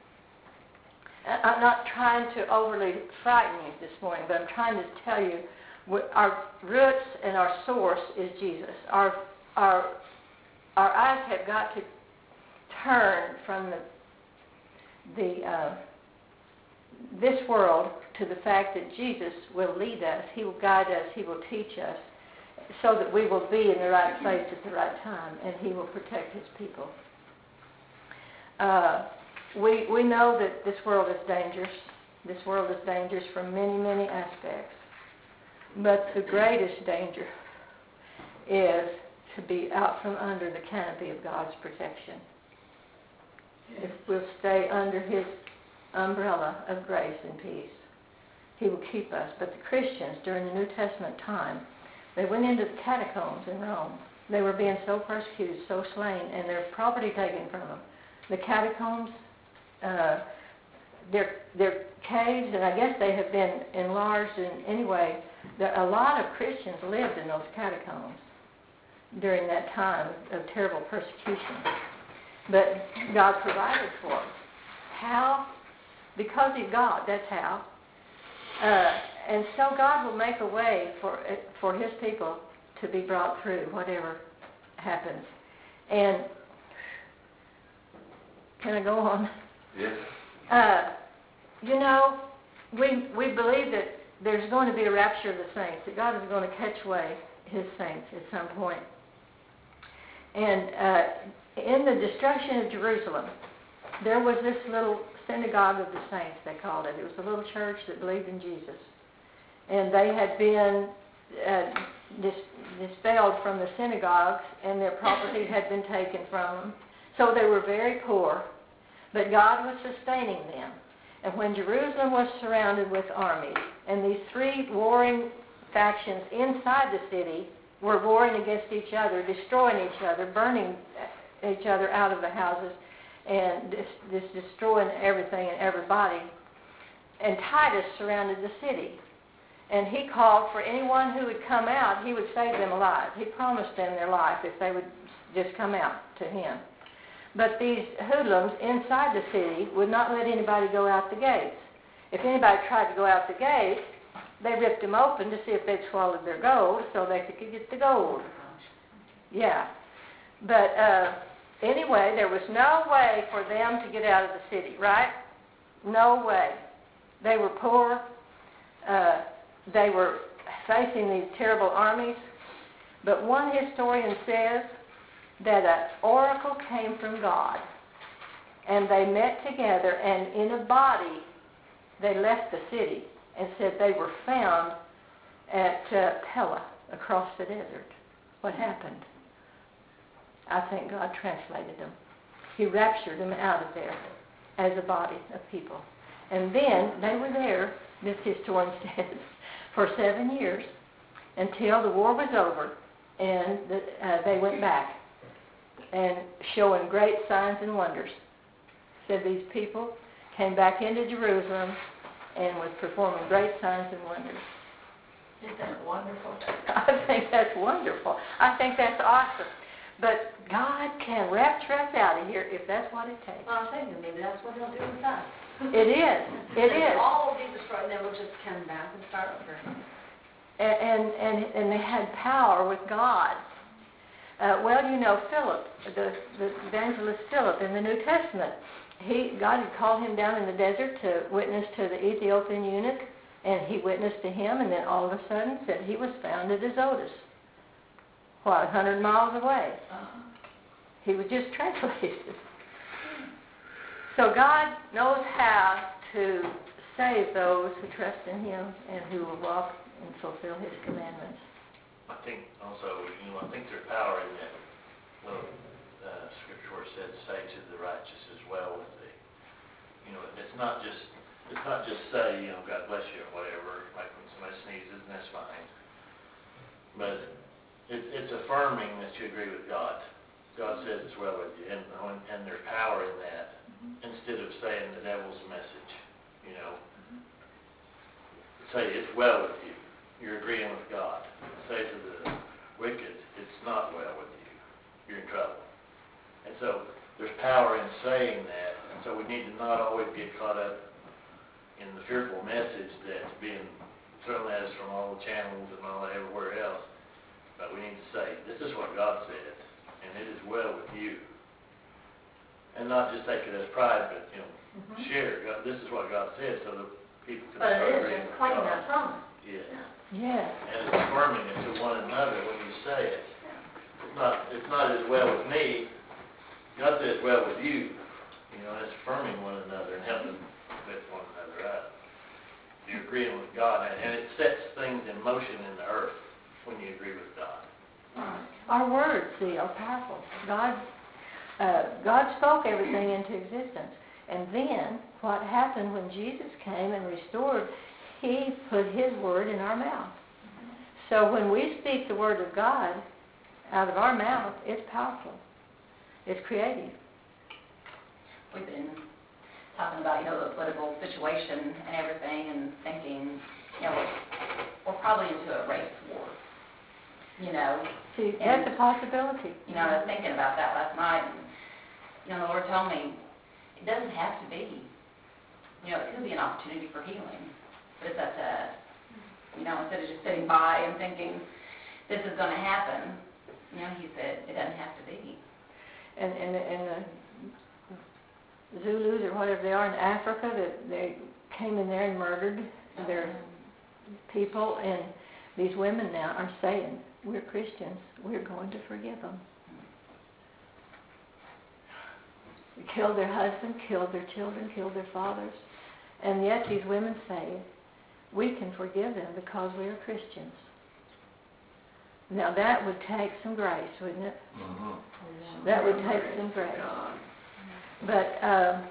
I'm not trying to overly frighten you this morning, but I'm trying to tell you our roots and our source is Jesus. Our our our eyes have got to turn from the the uh, this world to the fact that Jesus will lead us. He will guide us. He will teach us, so that we will be in the right place at the right time, and He will protect His people. Uh, we we know that this world is dangerous. This world is dangerous from many, many aspects. But the greatest danger is to be out from under the canopy of God's protection. If we'll stay under His umbrella of grace and peace, He will keep us. But the Christians during the New Testament time, they went into the catacombs in Rome. They were being so persecuted, so slain, and their property taken from them. The catacombs, uh, they're, they're caves, and I guess they have been enlarged. And anyway, there, a lot of Christians lived in those catacombs during that time of terrible persecution. But God provided for them. How? Because He's God, that's how. Uh, and so God will make a way for for His people to be brought through whatever happens. And can I go on? Yes. Uh, you know, we we believe that there's going to be a rapture of the saints, that God is going to catch away His saints at some point. And uh, in the destruction of Jerusalem, there was this little synagogue of the saints, they called it. It was a little church that believed in Jesus. And they had been uh, dis- dispelled from the synagogues, and their property had been taken from them. So they were very poor, but God was sustaining them. And when Jerusalem was surrounded with armies, and these three warring factions inside the city were warring against each other, destroying each other, burning each other out of the houses, and just destroying everything and everybody. And Titus surrounded the city. And he called for anyone who would come out, he would save them alive. He promised them their life if they would just come out to him. But these hoodlums inside the city would not let anybody go out the gates. If anybody tried to go out the gate, they ripped them open to see if they'd swallowed their gold so they could get the gold. Yeah. But uh, anyway, there was no way for them to get out of the city, right? No way. They were poor. Uh, they were facing these terrible armies. But one historian says that an oracle came from God, and they met together, and in a body they left the city and said they were found at uh, Pella across the desert. What happened? I think God translated them. He raptured them out of there as a body of people. And then they were there, this historian says, for seven years until the war was over, and the, uh, they went back and showing great signs and wonders. Said these people came back into Jerusalem and was performing great signs and wonders. Isn't that wonderful? I think that's wonderful. I think that's awesome. But God can rapture us out of here if that's what it takes. Well, I'm thinking maybe that's what He'll do with us. It is. It is. All will be destroyed, and then we'll just come back and start over. And and and, and they had power with God. Uh, well, you know, Philip, the, the evangelist Philip in the New Testament, he God had called him down in the desert to witness to the Ethiopian eunuch, and he witnessed to him, and then all of a sudden said he was found at Azotus. what, a hundred miles away. Uh-huh. He was just translated. So God knows how to save those who trust in Him and who will walk and fulfill His commandments. I think also, you know, I think there's power in that little uh, scripture where it says, "Say to the righteous as well with thee." You know, it's not just it's not just say, you know, God bless you or whatever, like when somebody sneezes, and that's fine. But it's it's affirming that you agree with God. God says it's well with you, and and there's power in that. Instead of saying the devil's message, you know, say it's well with you. You're agreeing with God. Say to the wicked, it's not well with you. You're in trouble. And so there's power in saying that. And so we need to not always get caught up in the fearful message that's being thrown at us from all the channels and all that everywhere else. But we need to say, this is what God said, and it is well with you. And not just take it as pride, but, you know, mm-hmm. share. God, this is what God said, so that people can But start it is agreeing just with claiming God. that promise. Yeah. Yeah. And it's affirming it to one another when you say it. It's not it's not as well with me. God says well with you. You know, and it's affirming one another and helping lift one another up. You're agreeing with God, and, and it sets things in motion in the earth when you agree with God. Right. Our words, see, are powerful. God, uh, God spoke everything into existence. And then, what happened when Jesus came and restored, He put His word in our mouth. So when we speak the word of God out of our mouth, it's powerful. It's creative. We've been talking about, you know, the political situation and everything and thinking, you know, we're, we're probably into a race war. You know, See, that's a possibility. you know, I was thinking about that last night, and, you know, the Lord told me, it doesn't have to be. You know, it could be an opportunity for healing, but it's up to us. You know, instead of just sitting by and thinking, this is going to happen, you know, He said, it doesn't have to be. And, and, and the Zulus or whatever they are in Africa, that they came in there and murdered their people, and these women now are saying, we're Christians, we're going to forgive them. They killed their husband, killed their children, killed their fathers, and yet these women say, we can forgive them because we are Christians. Now that would take some grace, wouldn't it? Mm-hmm. That would take some grace. But, um,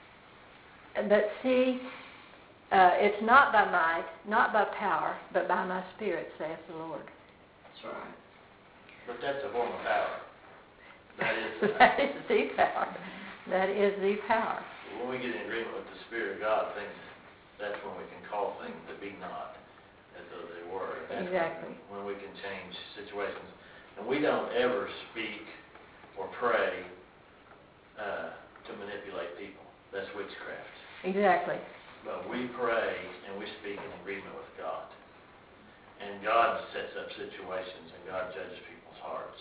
but see, uh, it's not by might, not by power, but by my Spirit, saith the Lord. That's right. But that's a form of power. That is That is the power. That is the power. when we get in agreement with the Spirit of God, things that's when we can call things that be not as though they were. And that's Exactly. When, when we can change situations. And we don't ever speak or pray uh, to manipulate people. That's witchcraft. Exactly. But we pray and we speak in agreement with God. And God sets up situations and God judges people's hearts.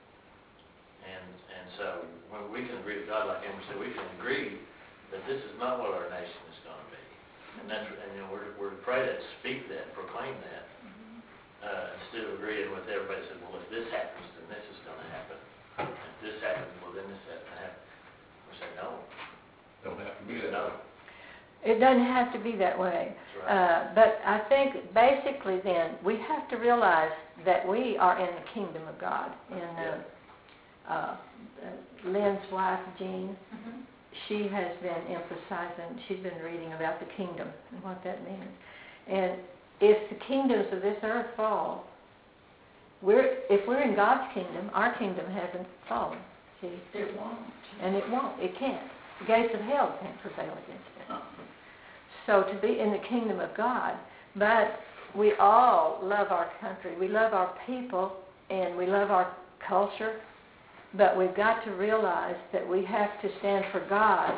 And and so when we can agree with God, like Amber said, we can agree that this is not what our nation is going to be. And that's and you know we're we're to pray that, speak that, proclaim that, uh, instead of agreeing with everybody saying, well, if this happens, then this is going to happen. If this happens, well, then this has to happen. We say no. Don't have to be that No. way. It doesn't have to be that way. That's right. Uh, but I think basically then we have to realize that we are in the kingdom of God. And uh, uh, Lynn's wife, Jean, Mm-hmm. she has been emphasizing, she's been reading about the kingdom and what that means. And if the kingdoms of this earth fall, we're if we're in God's kingdom, our kingdom hasn't fallen. See? It won't. And it won't. It can't. The gates of hell can't prevail against it. Uh-uh. So to be in the kingdom of God, but we all love our country, we love our people, and we love our culture, but we've got to realize that we have to stand for God.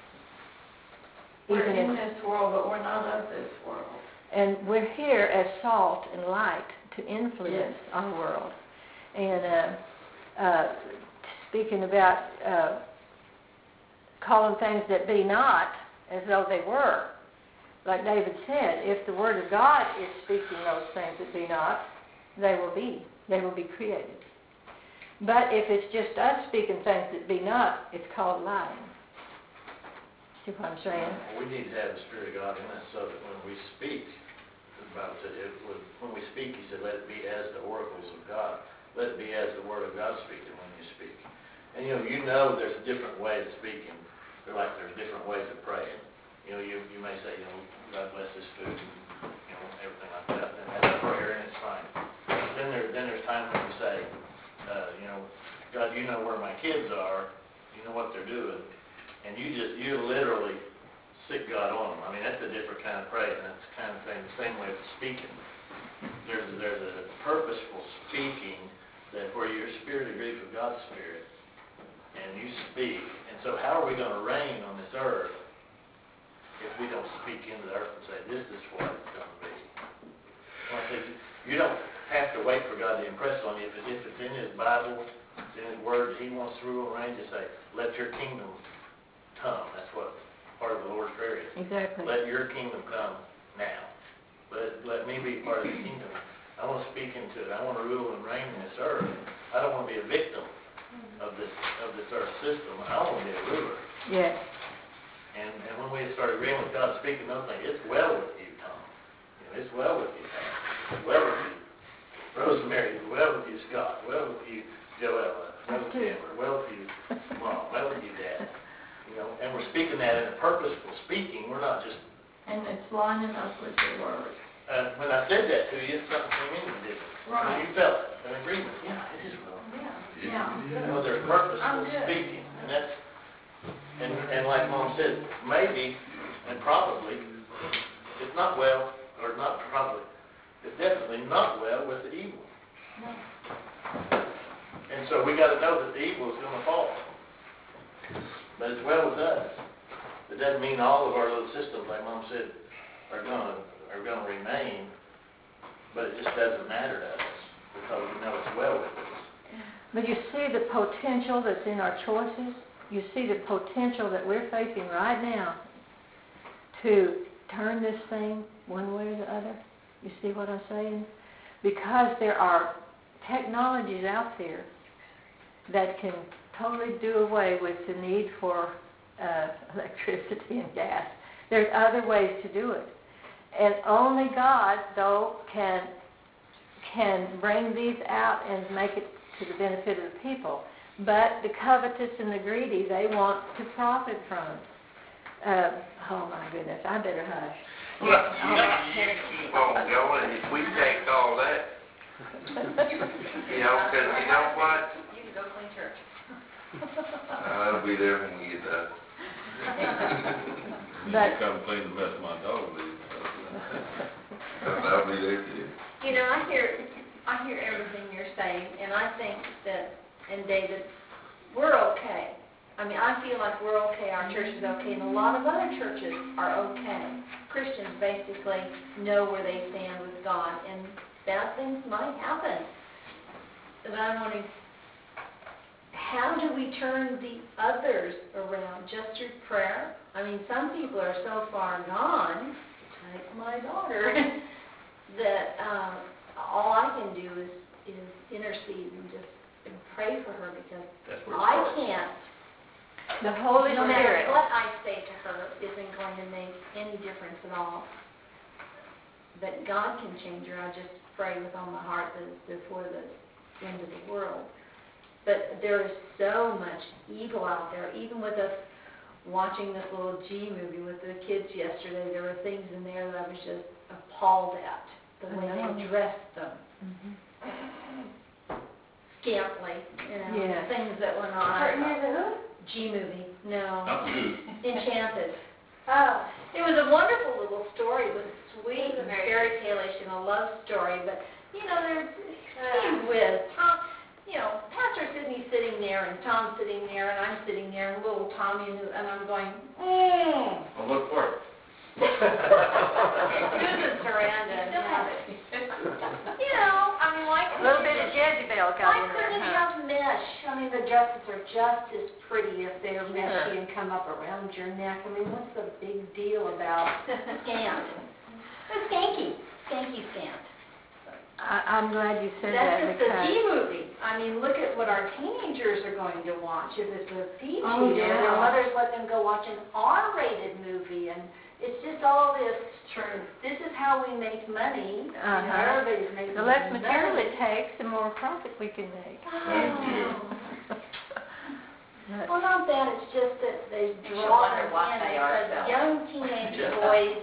We're even in if, this world, but we're not of this world. and we're here as salt and light to influence Yes. our world. And uh, uh, speaking about uh, calling things that be not as though they were, like David said, if the Word of God is speaking those things that be not, they will be. They will be created. But if it's just us speaking things that be not, it's called lying. See what I'm saying? We need to have the Spirit of God in us so that when we speak, the Bible said, it would, when we speak, he said, let it be as the oracles of God. Let it be as the Word of God speaking when you speak. And you know, you know there's a different way of speaking. They're like there's different ways of praying. You know, you, you may say, you know, God bless this food, and, you know, everything like that. And that's a prayer, and it's fine. Then there, then there's times when you say, uh, you know, God, you know where my kids are. You know what they're doing. And you just, you literally sick God on them. I mean, that's a different kind of praying. That's the kind of thing, the same way with speaking. There's, there's a purposeful speaking that where your spirit agrees with God's spirit, and you speak. And so how are we going to reign on this earth if we don't speak into the earth and say, this is what it's going to be? Well, I say, you don't have to wait for God to impress on you. If, it, if it's in His Bible, it's in His Word, He wants to rule and reign, just say, let your kingdom come. That's what part of the Lord's Prayer is. Exactly. Let your kingdom come now. Let, let me be part of the kingdom. I want to speak into it. I want to rule and reign in this earth. I don't want to be a victim of this of this earth system. I want to be a ruler. Yes. And and when we start agreeing with God, speaking those things, it's well with you, Tom. You know, it's well with you, Tom. It's well with you, Rosemary. It's well with you, Scott. Well with you, Joella. Well with you, Amber. Well with you, Mom. Well with you, Dad. You know, and we're speaking that in a purposeful speaking. We're not just. And it's lining up with your word. Uh, when I said that to you, something came in and did it. Right. You felt an agreement. Yeah, it is well. Yeah. Yeah. You know, there's purposeful I'm good. speaking, and that's, and, and like Mom said, maybe and probably, it's not well, or not probably, it's definitely not well with the evil. No. And so we got to know that the evil is going to fall. But it's well with us. It doesn't mean all of our little systems, like Mom said, are going to are going to remain, but it just doesn't matter to us because we know it's well with us. But you see the potential that's in our choices. You see the potential that we're facing right now to turn this thing one way or the other. You see what I'm saying? Because there are technologies out there that can totally do away with the need for uh, electricity and gas. There's other ways to do it. And only God, though, can can bring these out and make it to the benefit of the people. But the covetous and the greedy, they want to profit from it. Uh, oh, my goodness, I better hush. Well, you, you keep on going, if we take all that, you know, because you know what? You can go clean church. I'll be there when we get done. But- Come clean the mess my dog leaves. I'll be there too. You know, I hear, I hear everything you're saying, and I think that, and David, we're okay. I mean, I feel like we're okay, our church is okay, and a lot of other churches are okay. Christians basically know where they stand with God, and bad things might happen. But I'm wondering, how do we turn the others around? Just through prayer? I mean, some people are so far gone, like my daughter, that um, all I can do is, is intercede and just and pray for her because That's where it I starts. can't. The Holy No matter Spirit. what I say to her isn't going to make any difference at all. But God can change her. I just pray with all my heart that it's before the end of the world. But there is so much evil out there. Even with us watching this little G movie with the kids yesterday, there were things in there that I was just appalled at, the way I know. they dressed them. Mhm. Scantly, you know, Yes. things that were not. G movie, no. Not good. Enchanted. Oh. It was a wonderful little story. It was sweet It was and very fairy tale-ish and a love story, but, you know, there's, geez whiz, Tom, you know, Pastor Sidney's sitting there and Tom's sitting there and I'm sitting there and little Tommy and, and I'm going, mmm. Well, look for it. Susan Sarandon. Still have it. You know, I mean, why A couldn't little it bit of just- Jezebel got Why in there, couldn't it huh? have mesh? I mean, the dresses are just as pretty if they're Sure. meshy and come up around your neck. I mean, what's the big deal about scant? It's skanky, skanky scant. I I, I'm glad you said That's that just a because, teen movie. I mean, look at what our teenagers are going to watch. If it's a P G, Oh, or their yeah. mothers let them go watch an R-rated movie, and it's just all this, True. this is how we make money. You know, Uh-huh. everybody's making the less money. material it takes, the more profit we can make. Thank you. But- Well, not that, it's just that they Makes you draw wonder us what in they are because selling. young teenage Yeah. boys,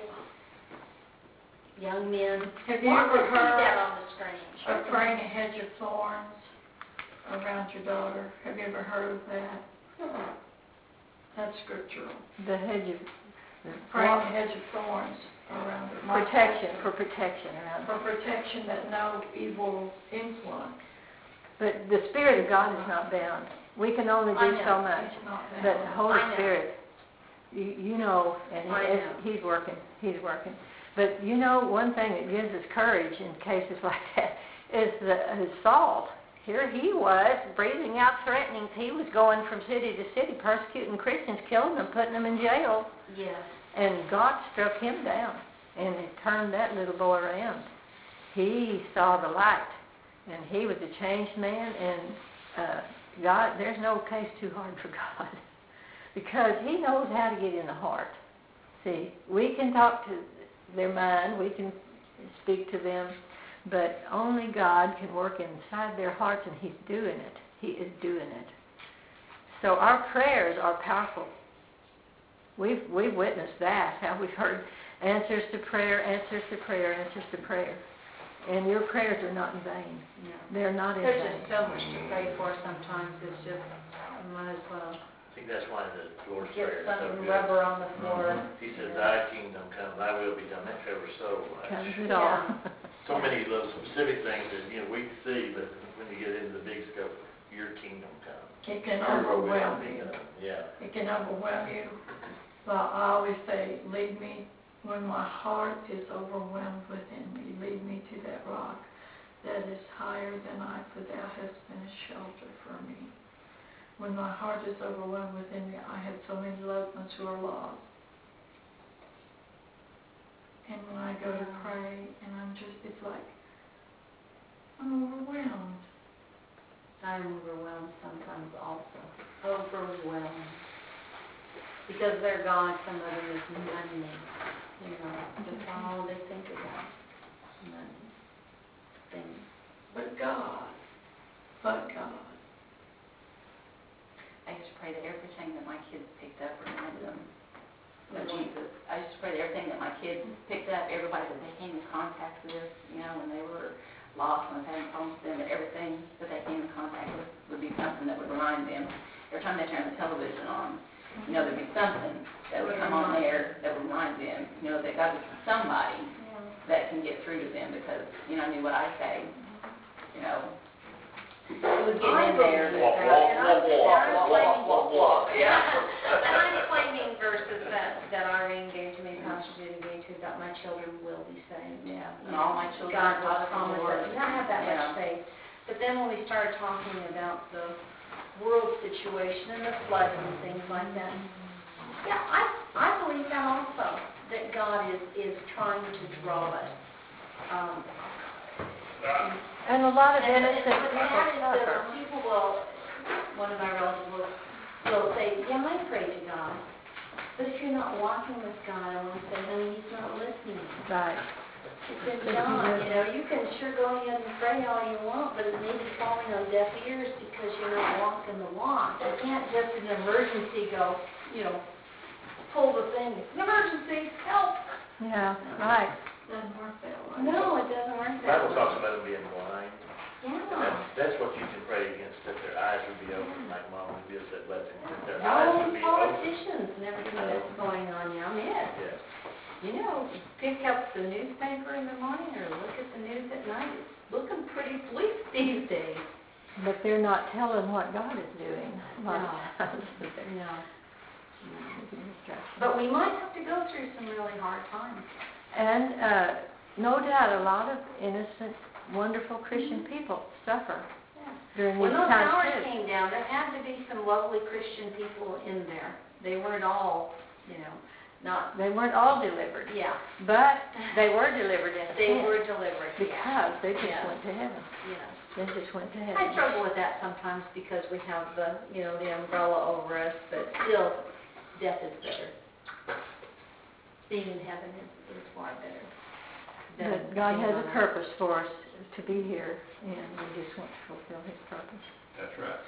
young men, Have you want to ever see that heard on the screen. of praying a hedge of thorns around your daughter? Have you ever heard of that? That's scriptural. The hedge of, Praying a hedge of thorns around her. My protection, pastor. for protection around. For protection that no evil influence. But the Spirit of God is not bound. We can only I do know. so much. It's not But that. the Holy I know. Spirit, you, you know, and I it's, know. He's working, He's working. But you know, one thing that gives us courage in cases like that is the, is Saul. Here he was, breathing out threatenings. He was going from city to city, persecuting Christians, killing them, putting them in jail. Yes. And God struck him down, and it turned that little boy around. He saw the light, and he was a changed man, and uh, God, there's no case too hard for God, because He knows how to get in the heart. See, we can talk to their mind, we can speak to them, but only God can work inside their hearts, and He's doing it. He is doing it. So our prayers are powerful. We've, we've witnessed that, how we've heard answers to prayer, answers to prayer, answers to prayer. And your prayers are not in vain. No. They're not in There's vain. just so much to pray for sometimes, it's just, you might as well I think that's why the Lord's get Prayer is so some good. rubber on the floor. He says, thy kingdom come, thy will be done. That covers so Covers much. it all. So many little specific things that, you know, we can see, but when you get into the big scope, your kingdom come. It can Your will overwhelm be you. done. Yeah. It can overwhelm you. But I always say, lead me when my heart is overwhelmed within me. Lead me to that rock that is higher than I, for thou hast been a shelter for me. When my heart is overwhelmed within me, I have so many loved ones who are lost. And when I go to pray, and I'm just, it's like, I'm overwhelmed. I'm overwhelmed sometimes also. Overwhelmed. Because they're God, some of them is money. You know, that's all they think about. Money. Things. But God, but God. I used to pray that everything that my kids picked up reminded them of Jesus. I used to pray that everything that my kids picked up, everybody that they came in contact with, you know, when they were lost and having problems with them, that everything that they came in contact with would be something that would remind them. Every time they turned the television on, you know, there'd be something that would come on there that would remind them, you know, that God was somebody that can get through to them, because, you know, I knew what I say, you know. It was getting in there. Walk, walk, walk, walk, walk, walk, walk, yeah. And I'm claiming verses that, that Irene gave to me, Pastor Judy gave to me, that my children will be saved. Yeah, and all my children God are will taught of the promise Lord. us, and I have that Yeah. much faith. But then when we started talking about the world situation and the flood and things like that, yeah, I, I believe that also, that God is, is trying to draw us. Um, And a lot of And, and innocent what's people sad is that suffer. when people will, one of my relatives will, will say, yeah, I pray to God. But if you're not walking with God, I want to say, honey, He's not listening. Right. It's in John, you know, you can sure go ahead and pray all you want, but it may be falling on deaf ears because you're not walking the walk. You can't just in an emergency go, you know, pull the thing, emergency, help. Yeah, right. Doesn't work that way. No, it doesn't work The that Bible way. talks about them being blind. And Yeah. that's, that's what you can pray against, that their eyes would be open, like Mama Bill said, let them, that their eyes All would these be open. politicians and everything that's going on now, yes. Yeah. You know, pick up the newspaper in the morning or look at the news at night. It's looking pretty bleak these days. But they're not telling what God is doing. A lot of No. times. No. But we might have to go through some really hard times. And uh, no doubt a lot of innocent, wonderful Christian people suffer Yeah. during When these those times towers too. came down, there had to be some lovely Christian people in there. They weren't all, you know. not, They weren't all delivered, yeah. but they were delivered in a They sense, were delivered, yeah. because they just Yeah. went to heaven. Yes. They just went to heaven. I struggle with that sometimes because we have the, you know, the umbrella over us, but still, death is better. Being in heaven is, is far better. than But God being has on a earth. purpose for us to be here, and we just want to fulfill His purpose. That's right.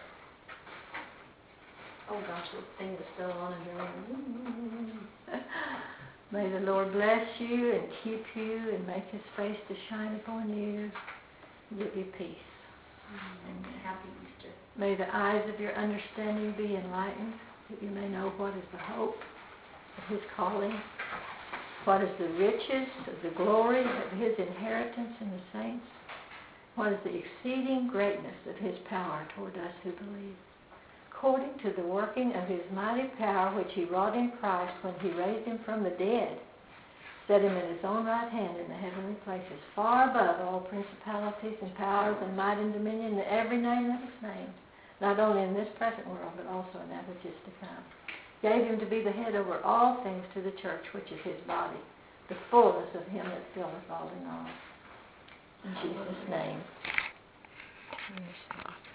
Oh gosh, this thing is still on and here. May the Lord bless you and keep you and make His face to shine upon you, give you peace. And happy Easter. May the eyes of your understanding be enlightened, that you may know what is the hope of His calling, what is the riches of the glory of His inheritance in the saints, what is the exceeding greatness of His power toward us who believe, according to the working of His mighty power which He wrought in Christ when He raised Him from the dead, set Him at His own right hand in the heavenly places, far above all principalities and powers and might and dominion, and every name that is named, not only in this present world, but also in that which is to come. Gave Him to be the head over all things to the church, which is His body, the fullness of Him that filleth all in all. In Jesus' name.